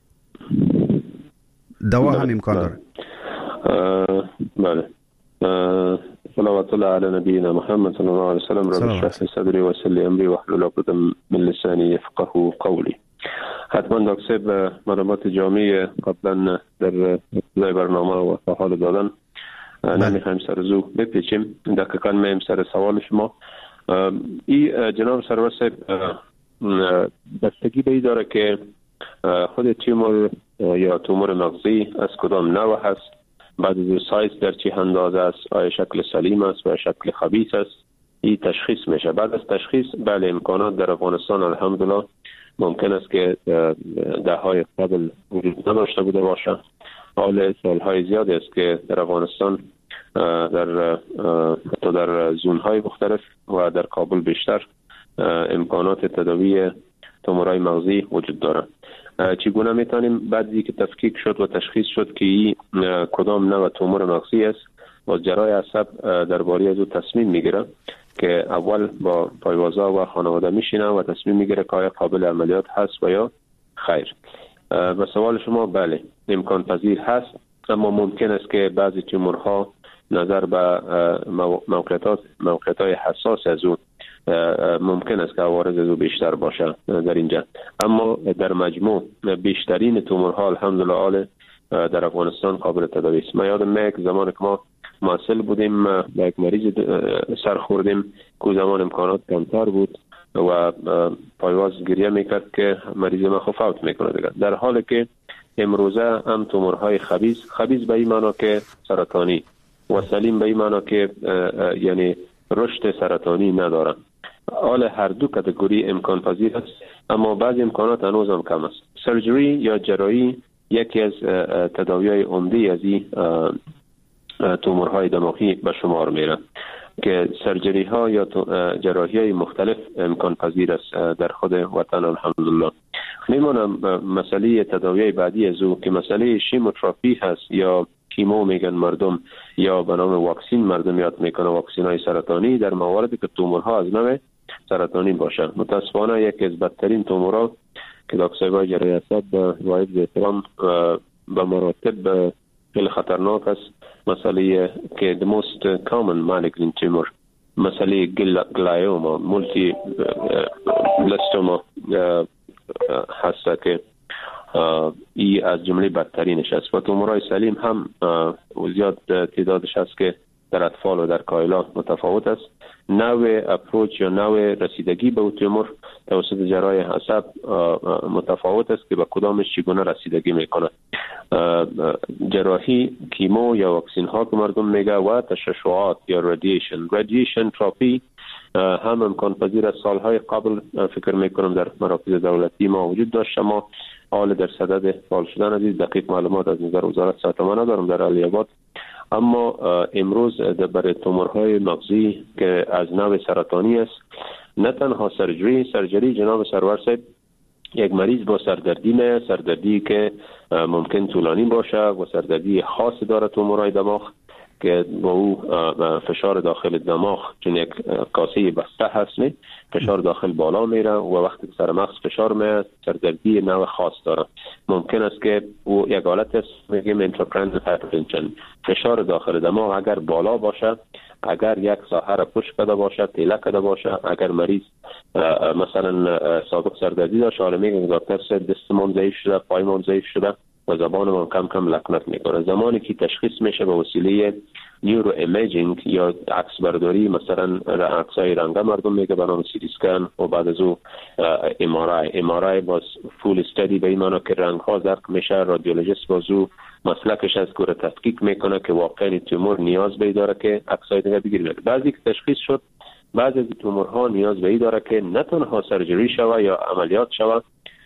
دوا هم امکان داره؟ بله. صلوات الله علی نبینا محمد صلی الله علیه وسلم. رب اشرح لی صدری و یسر لی امری واحلل عقدة من لسانی یفقهوا قولی. حتما دکتر صاحب معلومات جامعی قبلا در ابتدای برنامه و تا حال دادن نمیخوایم سرزو بپیچیم. دقیقا میم سر سوال شما. این جناب سرور صاحب بستگی به این داره که خود تومور یا تومور مغزی از کدام نوع هست، بعد از سایز در چه اندازه است، آیا شکل سلیم است و شکل خبیث است، این تشخیص میشه. بعد از تشخیص بله امکانات در افغانستان الحمدلله ممکن است که دههای قبل وجود نداشته بوده باشه. حال سالهای زیادی است که در افغانستان در زونهای مختلف و در کابل بیشتر امکانات تداوی تومورهای مغزی وجود دارد. چگونه میتونیم بعدی که تفکیک شد و تشخیص شد که این کدام نوع تومور مغزی است و جراح عصب درباره از او تصمیم میگیره که اول با پایوازا و خانواده میشینه و تصمیم میگیره که آیا قابل عملیات هست و یا خیر. و سوال شما بله امکان پذیر هست، اما ممکن است که بعضی تومورها نظر به موقعیت‌های حساس از او ممکن است که عوارض از او بیشتر باشه در اینجا. اما در مجموع بیشترین تومورها الحمدلله آل در افغانستان قابل تداوی است. ما یادم میاد زمانی که ما معسل بودیم با یک مریض سر خوردیم که زمان امکانات کمتر بود و پایواز گریه میکرد که مریض ما فوت میکنه دیگه، در حالی که امروزه هم تومورهای خبیث به این معنی که سرطانی و سلیم به این معنی که یعنی رشد سرطانی ندارن. حال هر دو کاتگوری امکان پذیر است، اما بعضی امکانات هنوز هم کم است. سرجری یا جراحی یکی از تداوی‌های عمده از این تومورهای دماغی به شمار میره که سرجری ها یا جراحی های مختلف امکان پذیر است در خود وطن الحمدلله. میمونم مسئله تداوی بعدی از او که مسئله شیموتراپی هست یا کیمو میگن مردم یا به نام واکسین مردم یاد میکنه، واکسین های سرطانی در مواردی که تومورها از نوع سرطانی باشه. متاسفانه یکی از بدترین تومورها که دکتر جراحی عصب وایب احترام به مراتب خیلی خطرناک است، مسئله که the most common malignant tumor مسئله گلایوما مولتی بلاستوما هست که ای از جمله بدترینش است. و تومورهای سلیم هم زیاد تعدادش است که در اطفال و در کایلا متفاوت است. نوع اپروچ یا نوع رسیدگی به تومور توسط جراح عصب متفاوت است که به کدامش چگونه رسیدگی میکنه. جراحی کیمو یا واکسین ها که مردم میگه و تشعشعات یا رادییشن تراپی هم امکان پذیر است. سالهای قبل فکر میکنم در مراکز دولتی ما وجود داشت، اما حال در صدد فعال شدن از دقیق معلومات از نظر وزارت صحت ما ندارم در علی آباد. اما امروز برای تومورهای مغزی که از نوع سرطانی است نه تنها سرجری جناب سرور صاحب یک مریض با سردردی که ممکن طولانی باشه و سردردی خاص داره تومورهای دماغ که با او فشار داخل دماغ چون یک کاسه بسته هست نه فشار داخل بالا میره و وقتی که سر مغز فشار میاد سردردی نوع خاص داره. ممکن است که او یک حالت است میگیم انتراکرانیال هایپرتنشن، فشار داخل دماغ اگر بالا باشه، اگر یک ساحه را پشت کرده باشه، تیله کرده باشه، اگر مریض مثلا سابق سردردی داشت حالا میگه دکتر صاحب دستمان ضعیف شده، پایمان ضعیف شده و زبانمان کم کم لکنت میکنه. زمانی که تشخیص میشه به وسیله نیورو ایمیجینگ یا عکس برداری، مثلا عکسای رنگ مردم میگه به نام سی تی اسکن و بعد از او ام آر آی باز فول استادی به این معنی که رنگ ها درک میشه، رادیولوژیست باز او مسلکش از کور تحقیق میکنه که واقعا تومور نیاز به داره که عکسای دیگه بگیره. بعضی که تشخیص شد بعضی از تومورها نیاز به داره که نه تنها سرجری شوه یا عملیات شوه،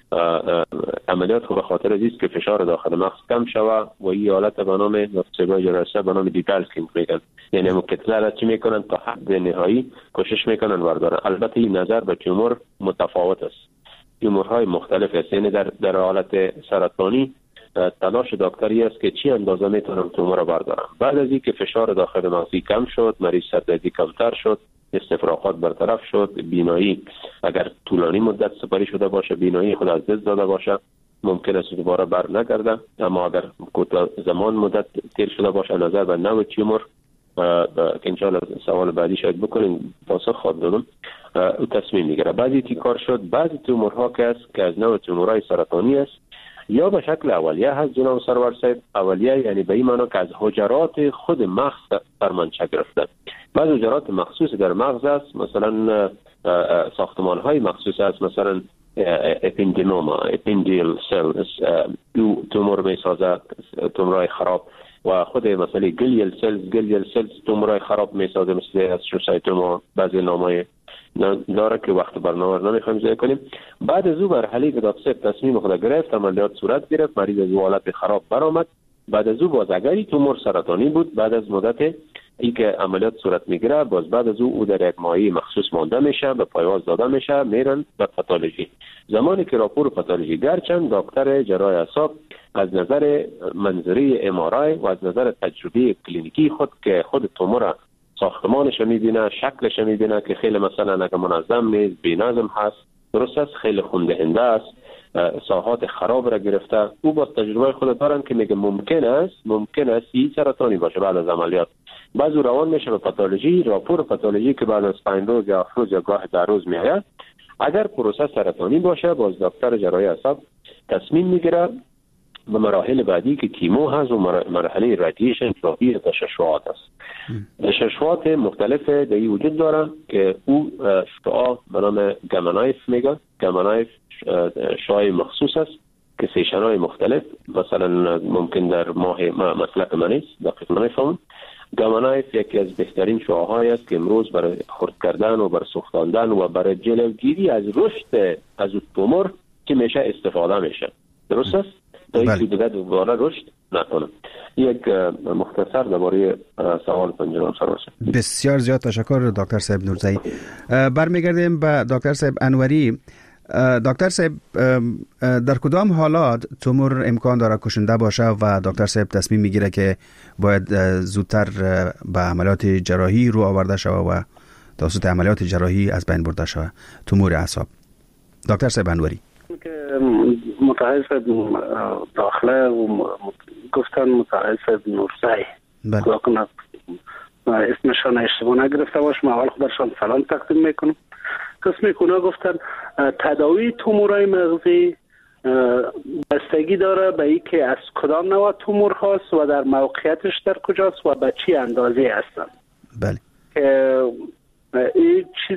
عملیات به خاطر است که فشار داخل مغز کم شوه و این حالت به نام نفس‌های جراحی به نام دیپالکینگ میگن، یعنی مکتله را چی میکنن تا حد نهایی کوشش میکنن بردارن. البته این نظر به تومور متفاوت است، تومورهای مختلف است، یعنی در حالت سرطانی تلاش دکتری است که چی اندازه میتونم تومور را بردارم. بعد از اینکه فشار داخل مغزی کم شد، مریض سردردی کمتر شد، استفراغات برطرف شد، بینایی اگر طولانی مدت سپری شده باشه، بینایی خود از دست داده باشه، ممکن است دوباره بر نگرده، اما اگر کوتاه زمان مدت تیر شده باشه نظر به نوع تومور که انشاءالله سوال بعدی شاید بکنیم پاسخ خواهد دادم او تصمیم میگیره. بعضی که کار شد بعضی تومورها که از نوع تومورهای سرطانی است یا به شکل اولیه هست جناب سرور صاحب. اولیه یعنی به این معنی که از حجرات خود مغز فرمانچه گرفته. بعض حجرات مخصوص در مغز است، مثلا ساختمان های مخصوص است، مثلا اپندینوما اپندیل سلز تومور میسازد، تومورای خراب و خود مسئله گلیل سلز تومورای خراب میسازه مثل استروسایتوما بعضی نامای داره که وقت برنامه نمیخوایم ضایع کنیم. بعد از او مرحله که دکتر تصمیم خود گرفت، عملیات صورت گرفت، مریض از حالت خراب برآمد. بعد از او باز اگری تومور سرطانی بود، بعد از مدت ای که عملیات صورت میگیره، باز بعد از او در یک ماهی مخصوص مانده میشه، به پایواز داده میشه، میرن به پاتولوژی. زمانی که راپور پاتولوژی گرچند دکتر جراح اعصاب از نظر منظری ام آر آی و از نظر تجربه کلینیکی خود که خود تومور ساختمانش میبینه، شکلش میبینه که خیلی مثلا اگه منظم نیست، بی‌نظم هست، درست است، خیلی خوندهنده است، ساحات خراب را گرفته، او با تجربه خود دارن که میگه ممکن است این سرطانی باشه. بعد از عملیات بعضی روان میشه به پاتولوژی، راپور پاتولوژی که بعد از 5 روز یا 7 روز یا گاه 10 روز میاد، اگر پروسه سرطانی باشه، باز دکتر جراح اعصاب تصمیم میگیره به مراحل بعدی که کیمو هست و مرحله رادییشن تراپی تشعشعات است. تشعشعات مختلف دیگه وجود داره که او شعاع به نام گامانایف میگه. گامانایف شعاع مخصوص است که سیشن‌های مختلف، مثلا ممکن در ماه مسلک من است دقیق نمیفهمم. گامانایف یکی از بهترین شعاع‌های است که امروز برای خرد کردن و برای سوختاندن و برای جلوگیری از رشد از تومور که میشه استفاده میشه. درست است؟ تا دیگه دوباره رشد نکنه. یک مختصر درباره سوال جناب سروش. بسیار زیاد تشکر دکتر صاحب نورزایی. برمیگردیم به دکتر صاحب انوری. دکتر صاحب، در کدام حالات تومور امکان داره کشنده باشه و دکتر صاحب تصمیم میگیره که باید زودتر به عملیات جراحی رو آورده شوه و توسط عملیات جراحی از بین برده شوه تومور اعصاب؟ دکتر صاحب انوری که متحدث داخله و گفتن متحدث نورزایی، بله، اسمشان اشتباه نگرفته باشم، اول خودشان سلام تقدیم میکنم. قسمی که اونا گفتن تداوی تومورای مغزی بستگی داره به این که از کدام نوع تومور هست و در موقعیتش در کجاست و به چی اندازه هستن. بله. این چیز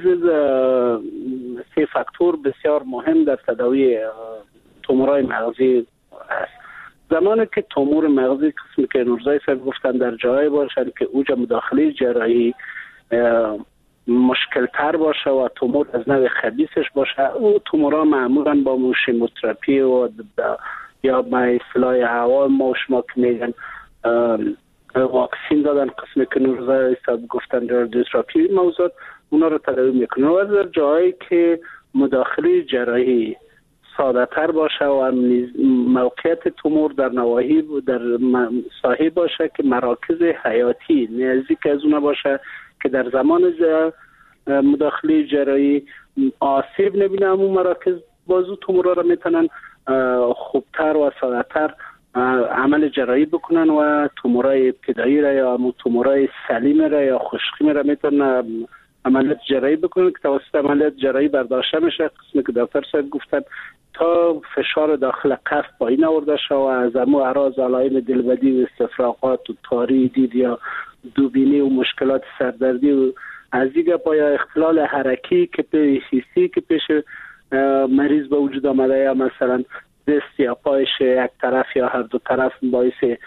3 فاکتور بسیار مهم در تداوی تومورای مغزی است. زمانی که تومور مغزی قسمی که نورزایی صاحب گفتن در جایی باشن که اوجا مداخله جراحی مشکل تر باشه و تومور از نوع خبیثش باشه، او تومورها معمولا با شیموتراپی و یا با اصلاح هوا ما شما که میگن واکسین دادن، قسمی که نورزایی صاحب گفتن رادیوتراپی موضوع اونا رو تداوی میکنه. و در جایی که مداخله جراحی ساده تر باشه و موقعیت تومور در نواحی در ساحه باشه که مراکز حیاتی نزدیک از اون باشه که در زمان مداخله جراحی آسیب نبینه، همون مراکز بازو تومورا را میتونن خوبتر و ساده‌تر عمل جراحی بکنن و تومورای ابتدایی را یا تومورای سلیم را یا خشکی را میتونن عملیات جراحی بکنن که توسط عملیات جراحی برداشته میشه. قسمی که دکتر صاحب گفتن تا فشار داخل قفل پایین آورده شد و از امو اعراض علائم دلبدی و استفراغات و تاری دید یا دوبینی و مشکلات سردردی و از دیگه پایا اختلال حرکی که حسی که پیش مریض به وجود آمده، یا مثلا دست یا پایش یک طرف یا هر دو طرف باعث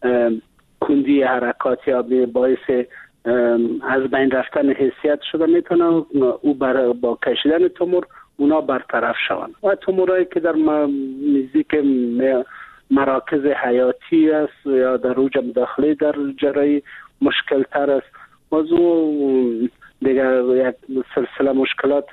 کندی حرکات یا باعث از بین رفتن حسیت شده میتونه او با کشیدن تومور اونا برطرف شوند. و تومورایی که در نزدیک مراکز حیاتی است یا در اوج مداخله در جراحی مشکل تر است. موضوع دیگر یک سلسله مشکلات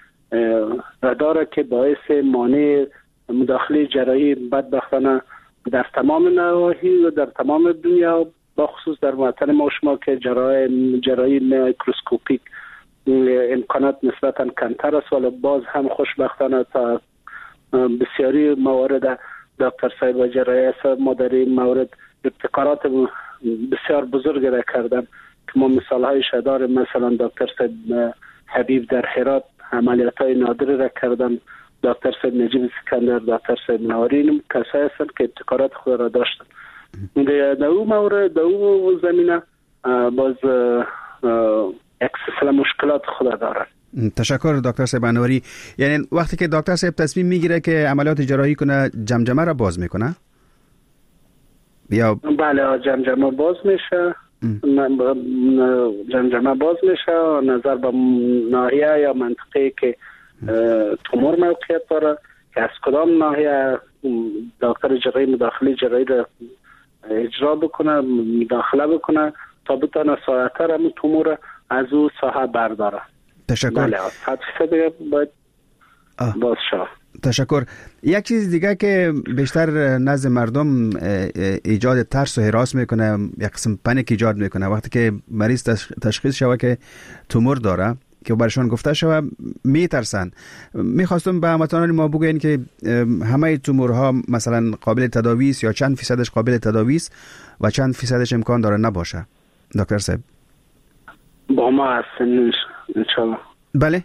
را داره که باعث مانع مداخله جراحی بدبختانه در تمام نواحی و در تمام دنیا، با خصوص در وطن ما شما که جراحی میکروسکوپیک امکانات نسبتا کمتر است، ولی باز هم خوشبختانه تا بسیاری موارد دکتر صاحب جراحی است ما در این مورد ابتکارات بسیار بزرگ را کردن که ما مثال هایش داریم. مثلا دکتر صاحب حبیب در هرات عملیات های نادر را کردن، دکتر صاحب نجیب اسکندر، دکتر صاحب نوارین کسایی هستند که ابتکارات خود را داشتن. در او مورد در او زمینه باز یک سلسله مشکلات خود دارن. تشکر دکتر صاحب انوری. یعنی وقتی که دکتر صاحب تصمیم میگیره که عملیات جراحی کنه جمجمه را باز میکنه؟ بله جمجمه باز میشه. جمجمه باز میشه نظر به ناحیه یا منطقه که تومور موقعیت داره که از کدام ناحیه دکتر جراحی مداخله جراحی را اجرا بکنه، مداخله بکنه تا بتونه ساعتر همون تومور از او ساحه برداره. تشکر. بله 100% باید باز شد. تشکر. یک چیز دیگه که بیشتر نزد مردم ایجاد ترس و هراس میکنه، یک قسم پنیک ایجاد میکنه وقتی که مریض تشخیص شوه که تومور داره که برشان گفته شوه میترسن. میخواستم به هموطنان ما بگوین که همه تومورها مثلا قابل تداوی است یا چند فیصدش قابل تداوی است و چند فیصدش امکان داره نباشه؟ دکتر صاحب با ما هستن انشالله. بله.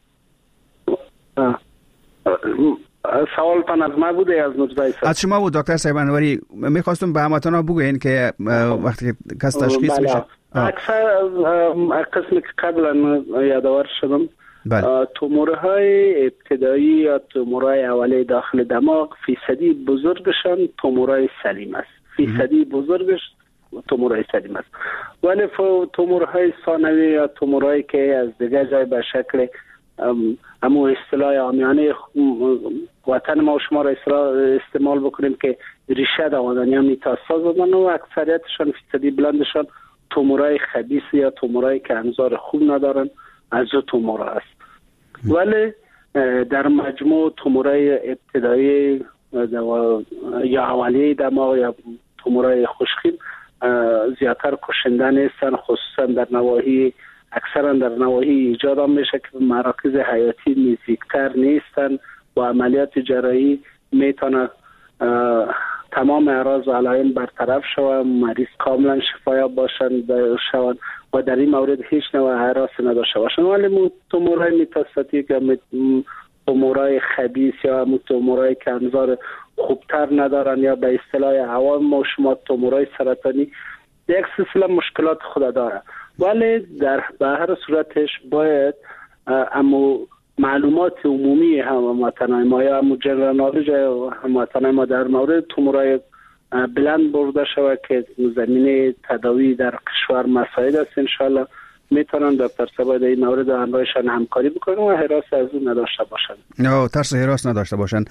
سوالتان از ما بوده از نورزای صاحب؟ از شما بود دکتر صاحب انوری. میخواستم به هموطنان بگوین که وقتی که کس تشخیص میشه اکثر قسمی که قبلا یادآور شدم تومورهای ابتدایی یا تومورهای اولیه داخل دماغ فیصدی بزرگشان تومورهای سلیم است. فیصدی بزرگش تومورهای سلیم است. ولی تومورهای ثانوی یا تومورهایی که از دیگه جای به شکل همو اصطلاح عامیانه وطن ما و شما را استعمال بکنیم که ریشه دوادن یا میتاستا زدن و اکثریتشان فیصدی بلندشان تومورهای خبیث یا تومورهایی که انظار خوب ندارن از او تومورها است. ولی در مجموع تومورهای ابتدایی یا اولیه دماغ یا تومورهای خوشخیم زیادتر کشنده نیستن، خصوصا در نواحی اکثرا در نواحی ایجاد هم میشه که مراکز حیاتی نزدیکتر نیستن و عملیات جراحی میتونه تمام اعراض و علائم برطرف شود، مریض کاملا شفایاب باشند و در این مورد هیچ نوع هراسی نداشته باشند. ولی تومورهای متاستاتیک یا تومورهای خبیث یا تومورهای که انظار خوبتر ندارن یا به اصطلاح عوام ما شما تومورهای سرطانی یک سلسله مشکلات خود داره. ولی به هر صورتش باید اما معلومات عمومی هموطنان ما یا همو جنرال نالج هموطنان ما در مورد تومورهای بلند برده شود که زمینه تداوی در کشور مساعد است. انشالله میتونن دکتر صاحب در این مورد همراهشان همکاری بکنن و هراس از اون نداشته باشن. نه ترس هراس نداشته باشن.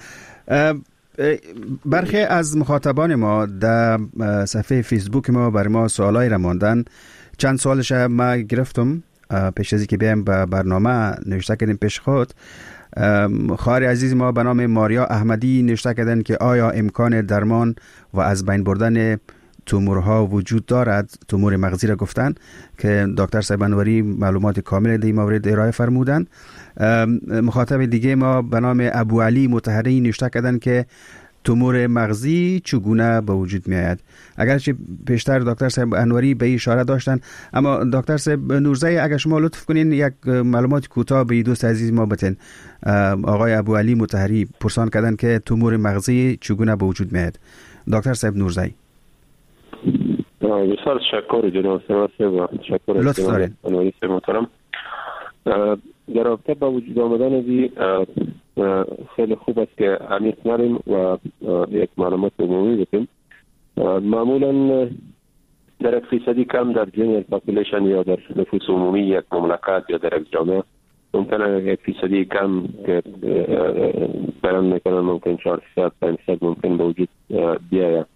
برخی از مخاطبان ما در صفحه فیسبوک ما برای ما سوالایی را ماندن. چند سوالش ما گرفتم پیش از اینکه بیایم به برنامه نوشته کردیم پیش خود. خواهر عزیز ما به نام ماریا احمدی نوشته کردن که آیا امکان درمان و از بین بردن تومورها وجود دارد؟ تومور مغزی را گفتن که دکتر صاحب انوری معلومات کامل در این مورد ارائه فرمودن. مخاطب دیگه ما به نام ابو علی مطهری نوشته کردن که تومور مغزی چگونه به وجود می آید؟ اگرچه پیشتر دکتر صاحب انوری به اشاره داشتن، اما دکتر صاحب نورزایی اگر شما لطف کنین یک معلومات کوتاه به دوست عزیز ما بتین. آقای ابو علی مطهری پرسان کردن که تومور مغزی چگونه به وجود می آید. دکتر صاحب نورزایی. بسیار تشکر جناب سراسه و تشکر از جناب انوری محترم. در رابطه با وجود آمدن دی خیلی خوب است که عمیق نریم و یک معلومات عمومی بکنیم. معمولا در 1% کم در جنرال پاپولیشن یا در نفوس عمومی یک مملکت یا در یک جامعه ممکنه 1% کم که بیان میکنن ممکن 4% 5% ممکن به وجود بیاید.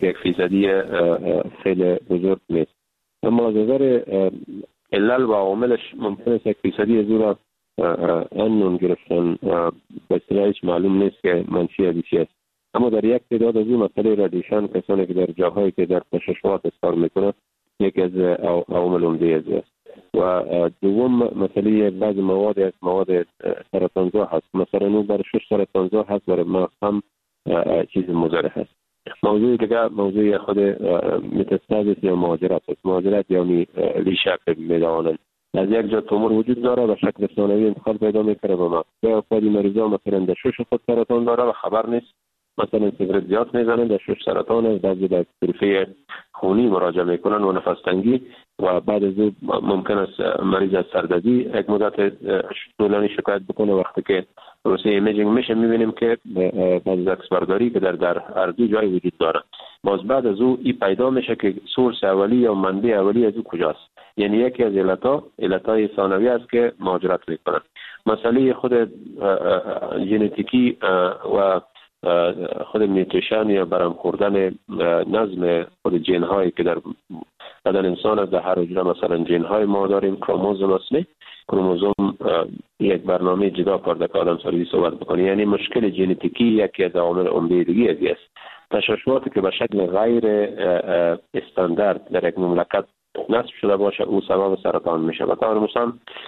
1% خیلی بزرگ نیست، اما از نظر علل و عواملش ممکن است 1% از او را انون گرفتن به اصطلاحش معلوم نیست که منفی بیشی است. اما در یک تعداد از او مسئله رادیشن کسانی که در جاهایی که در تشعشعات کار میکنه یکی از عوامل عمده است. و دوم مسئله بعض مواد سرطانزا هست. مثلا او برای 6 سرطانزا هست، برای مغز هم چیز مضر هست. موضوع دیگه موضوع خود متاستازیس یا مهاجرت است. مهاجرت یعنی ریشه که میدانند از یک جا تومور وجود داره و شکل ثانوی انتقال پیدا میکنه به مغز. یا خودی مریضا مثلا در شش خود سرطان داره و خبر نیست، مثلا سیگرت زیاد میزنه در شش سرطان است، بعضی در طرفه خونی مراجعه میکنن و نفس تنگی و بعد از ممکن است مریض از سردردی یک مدت طولانی شکایت بکنه. وقتی که پروسه ایمیجینگ میشه میبینیم که بعد از عکس برداری که در هر دو جای وجود داره، باز بعد از او این پیدا میشه که سورس اولی یا منبع اولی از او کجاست. یعنی یکی از علتهای ثانوی است که مهاجرت میکنن. مسئله خود ژنتیکی و خود میوتیشن یا برهم خوردن نظم خود ژن هایی که در بدن انسان است. در هر حجره مثلا ژن های ما داریم، کروموزوم است. کروموزوم یک برنامه جدا کرده که آدم سالگی صحبت بکنه. یعنی مشکل ژنتیکی یکی از عوامل عمده دیگه است. تشعشعاتی که به شکل غیر استاندارد در یک مملکت نصب شده باشه او سبب سرطان میشه. و طور مثلا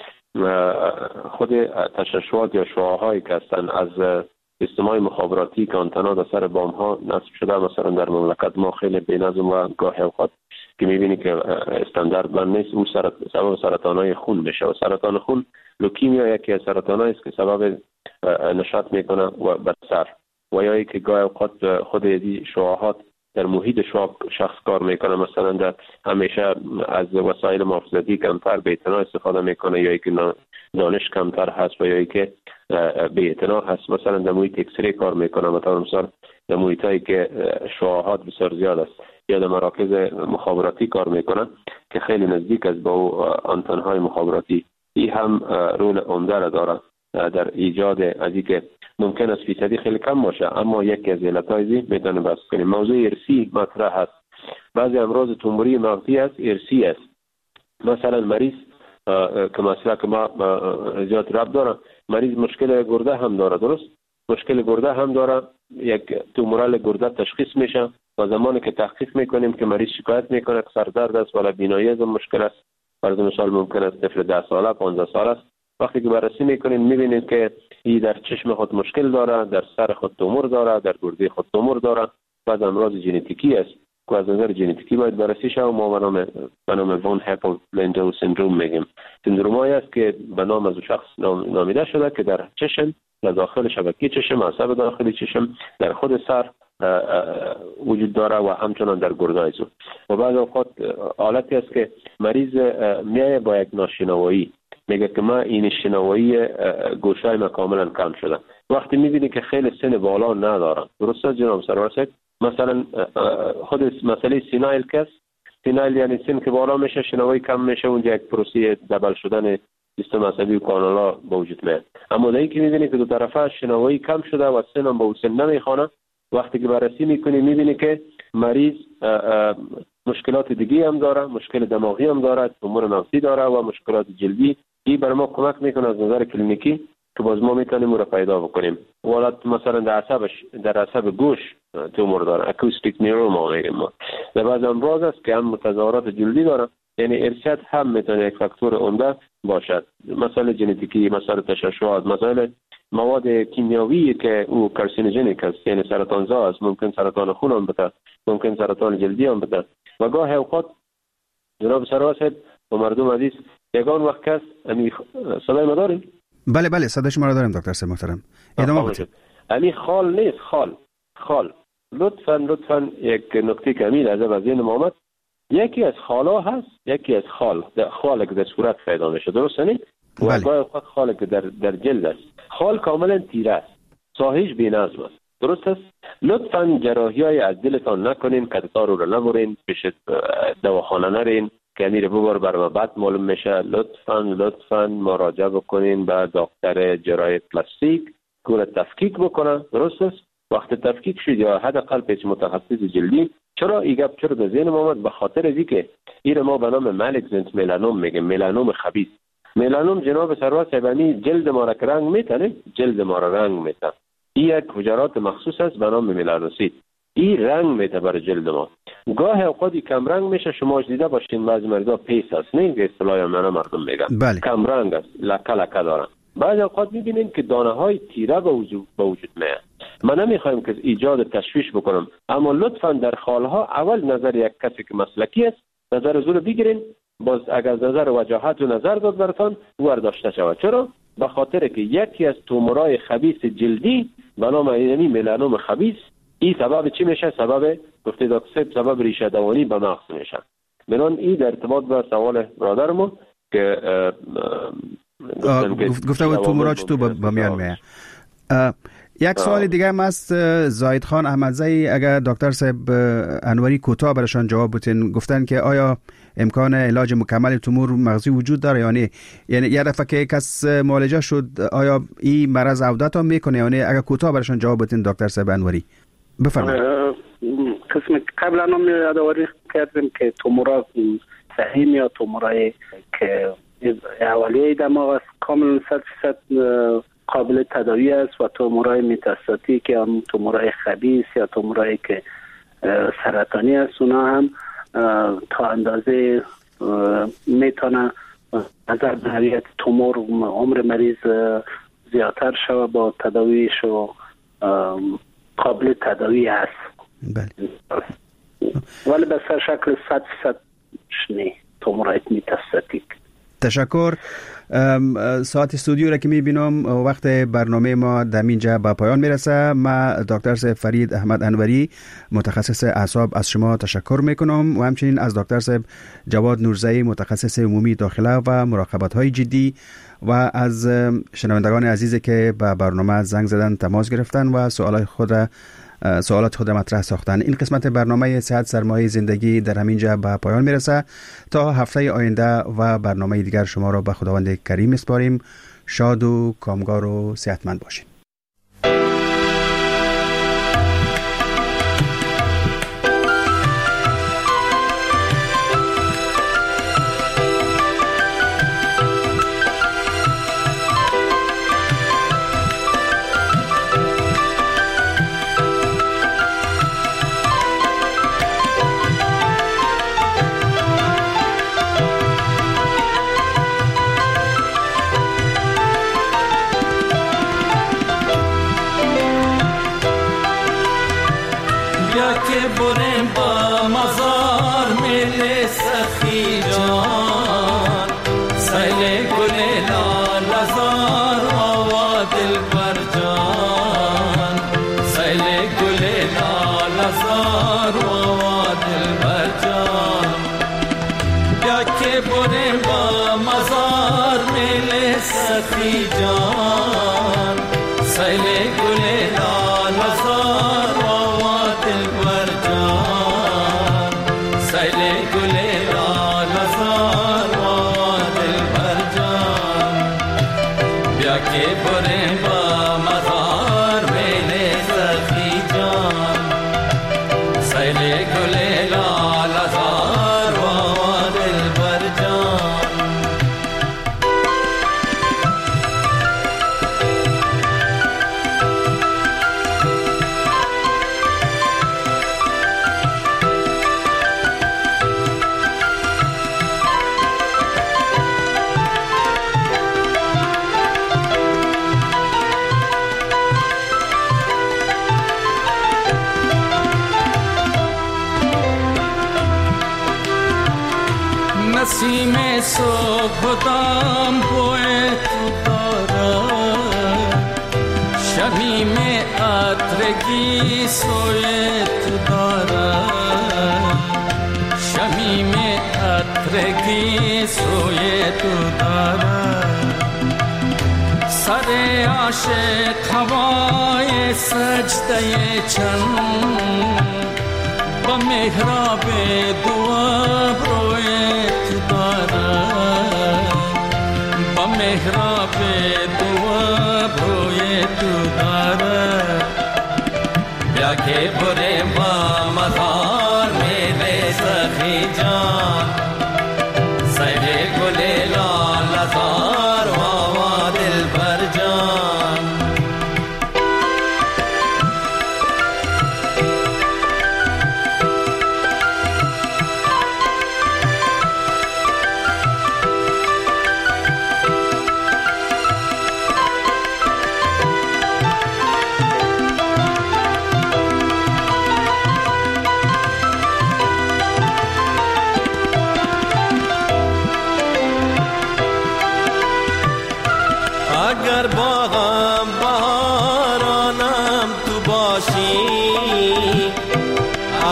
خود تشعشعات یا شعاعهایی که هستن از سیستم‌های مخابراتی که آنتنا در سر بام ها نصب شده مثلا در مملکت ما خیلی بی‌نظم و گاهی اوقات که می‌بینی که استاندارد بند نیست، او سبب سرطان‌های خون میشه. و سرطان خون لوکیمیا یکی از سرطان‌هایی است که سبب نشاط میکنه و بر سر و یا که گاهی اوقات خود این شعاعات در محیط شخص کار میکنه. مثلا در همیشه از وسایل محافظتی کمتر به اعتنا استفاده میکنه یا که دانش کمتر هست و یا که به اعتنا هست. مثلا در محیط اکسری کار میکنه، مثلا در محیطایی که شعاعات بسیار زیاد است یا در مراکز مخابراتی کار میکنه که خیلی نزدیک است با آنتنهای مخابراتی. این هم رول عمده را داره در ایجاد از اینکه ممکن است فیصدی خیلی کم باشه اما یکی از علت‌های میتونه بحث کنیم. موضوع ارثی مطرح هست. بعضی امراض توموری مغزی است، ارثی است. مثلا مریض که مثلا که ما زیاد رب داره، مریض مشکل گرده هم داره، درست؟ مشکل گرده هم داره، یک تومورال گرده تشخیص میشه و زمانی که تحقیق میکنیم که مریض شکایت میکنه که سردرد است ولی بینایی از مشکل است. فرض مثال ممکن است طفل 10 ساله 15 ساله است. وقتی که بررسی میکنیم میبینیم که این در چشم خود مشکل داره، در سر خود تومور داره، در گرده خود تومور داره. بعد امراض ژنتیکی است که از نظر ژنتیکی باید بررسی شه و ما به نام وان هپل-لندو سندروم میگیم. سندرومایی است که به نام از شخص نامیده شده که در چشم، در داخل شبکه چشم، عصب داخلی چشم، در خود سر وجود داره و همچنان در گرده‌های زو. و بعض اوقات حالتی است که مریض میایه با یک ناشنوایی، میگه که من این شنوایی گوشای من کاملا کم شده. وقتی میبینی که خیلی سن بالا ندارم، درسته جناب سرورسک؟ مثلا خود مسئله سینایل کس، سینایل یعنی سن که بالا میشه شنوایی کم میشه، اونجا یک پروسه دبل شدن سیستم عصبی و کانالا به وجود میاد. اما در این که میبینی که دو طرفه شنوایی کم شده و سن هم به اون سن نمیخوانه، وقتی که بررسی میکنی میبینی که مریض مشکلات دیگه هم داره، مشکل دماغی هم داره، تومور مغزی داره و مشکلات جلدی. این بر ما کمک میکنه از نظر کلینیکی که باز ما میتونیم او را پیدا بکنیم. ولات مثلا در عصب گوش تومور داره، اکوستیک نیوروما میگیم ما. در بعض امراض است که هم تظاهرات جلدی داره، یعنی ارثیت هم میتونه یک فاکتور عمده باشد. مسائل ژنتیکی، مسائل تشعشعات، مسائل مواد کیمیاوی که او کارسینوژنیک است، یعنی سرطانزا است، ممکن سرطان خون هم بده، ممکن سرطان جلدی هم بده. و گاه اوقات جناب سراسر و مردم عزیز یگان وقت کس صدای ما داریم؟ بله بله صدای شما را داریم دکتر صاحب محترم. ادامه بدید. خال نیست، خال. لطفاً یک نکته کمی از ذهن ما آمد. یکی از خالا هست، یکی از خال که در صورت پیدا میشه، درست نیست؟ و گاهی اوقات خال که در جلد است. خال کاملا تیره است، ساحش بی‌نظم است، درست است؟ لطفاً جراحی‌های از دلتان نکنین، کتتار رو نبرین، پیش دواخانه نرین که امیر ببر برام بعد معلوم میشه. لطفاً مراجعه بکنین به دکتر جراح پلاستیک که تفکیک بکنه، درست است؟ وقت تفکیک شد یا حداقل پیش متخصص جلدی. چرا در ذهن ما آمد؟ به خاطر از اینکه این ما به نام مالگننت ملانوم میگیم، ملانوم خبیث. ملانوم جناب سرور صاحبانی جلد ما را رنگ میتنه، جلد ما را رنگ میتن. این یک حجرات مخصوص است به نام ملانوسیت. این رنگ میته بر جلد ما. گاه اوقاتی کم رنگ میشه، شما دیده باشین بعضی مریضا پیس است، نه که اصطلاح مردم میگن. بله. کم رنگ است، لکه دارن. بعضی اوقات میبینیم که دانه های تیره به وجود میاد. من نمیخوایم که ایجاد تشویش بکنم، اما لطفاً در خالها اول نظر یک کسی که مسلکی است نظر زور بگیرین، باز اگر نظر وجاهت و نظر داد براتان ورداشته شود. چرا؟ به خاطر که یکی از تومورای خبیث جلدی به نام ملانوم خبیث این سبب چی میشه؟ سبب گفته دکتر سبب ریشه دوانی به مغز میشه. بنان این در ارتباط با سوال برادرمون که گفته بود تومورها چطور به میان میه. یک سوال دیگه هم است زاید خان احمدزئی، اگر دکتر صاحب انوری کوتاه برشان جواب بتین، گفتن که آیا امکان علاج مکمل تومور مغزی وجود داره یا نه؟ یعنی یه دفعه که کس معالجه شد آیا این مرض عودت هم میکنه یا نه؟ اگر کوتاه برشان جواب بتین دکتر صاحب انوری بفرمایید. قسم قبلا هم یادآوری کردیم که تومورها صحیح یا تومورای که اولیه دماغ است کاملا 100% قابل تداوی است و تومورای متاستاتیک که هم تومورای خبیث یا تومورای که سرطانی است اونا هم تا اندازه میتونه نظر به هویت تومور عمر مریض زیادتر شود با تداویش و قابل تداوی است. بله. ولی به شکل 100% نه تومورای متاستاتیک. تشکر. ساعت استودیو را که میبینم وقت برنامه ما در اینجا به پایان میرسه. ما دکتر صاحب فرید احمد انوری متخصص اعصاب از شما تشکر میکنم و همچنین از دکتر صاحب جواد نورزئی متخصص عمومی داخله و مراقبت های جدی و از شنوندگان عزیزی که به برنامه زنگ زدن تماس گرفتن و سوالات خود مطرح ساختن. این قسمت برنامه صحت سرمایه زندگی در همینجا به پایان میرسه. تا هفته آینده و برنامه دیگر شما را به خداوند کریم میسپاریم. شاد و کامگار و صحتمند باشین. نسیم صبح دام بوی تو دارد، شمیم عطرگی سوی تو دارد، شمیم عطرگی سوی تو دارد. سر عاشق هوای سجده چند با محراب دعا روی تو دارد، با محراب دعا روی تو دارد. بیا که بریم با مزار میل سخی جان، سیر گل لال زار و دل بر جان.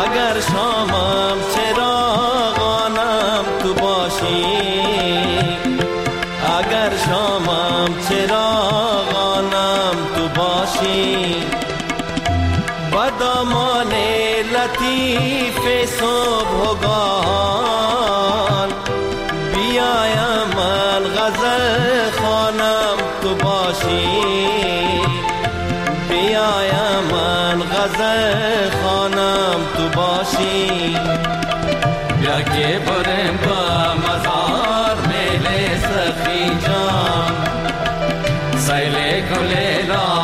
اگر شامم چراغانم تو باشی، اگر شامم چراغانم تو باشی، با دامان لطیف صبحگاهان بیایم من غزل خوانم تو باشی، بیایم من غزل خوانم تو باشی. بیا که برم با مزار میل سخی جان، سیل گل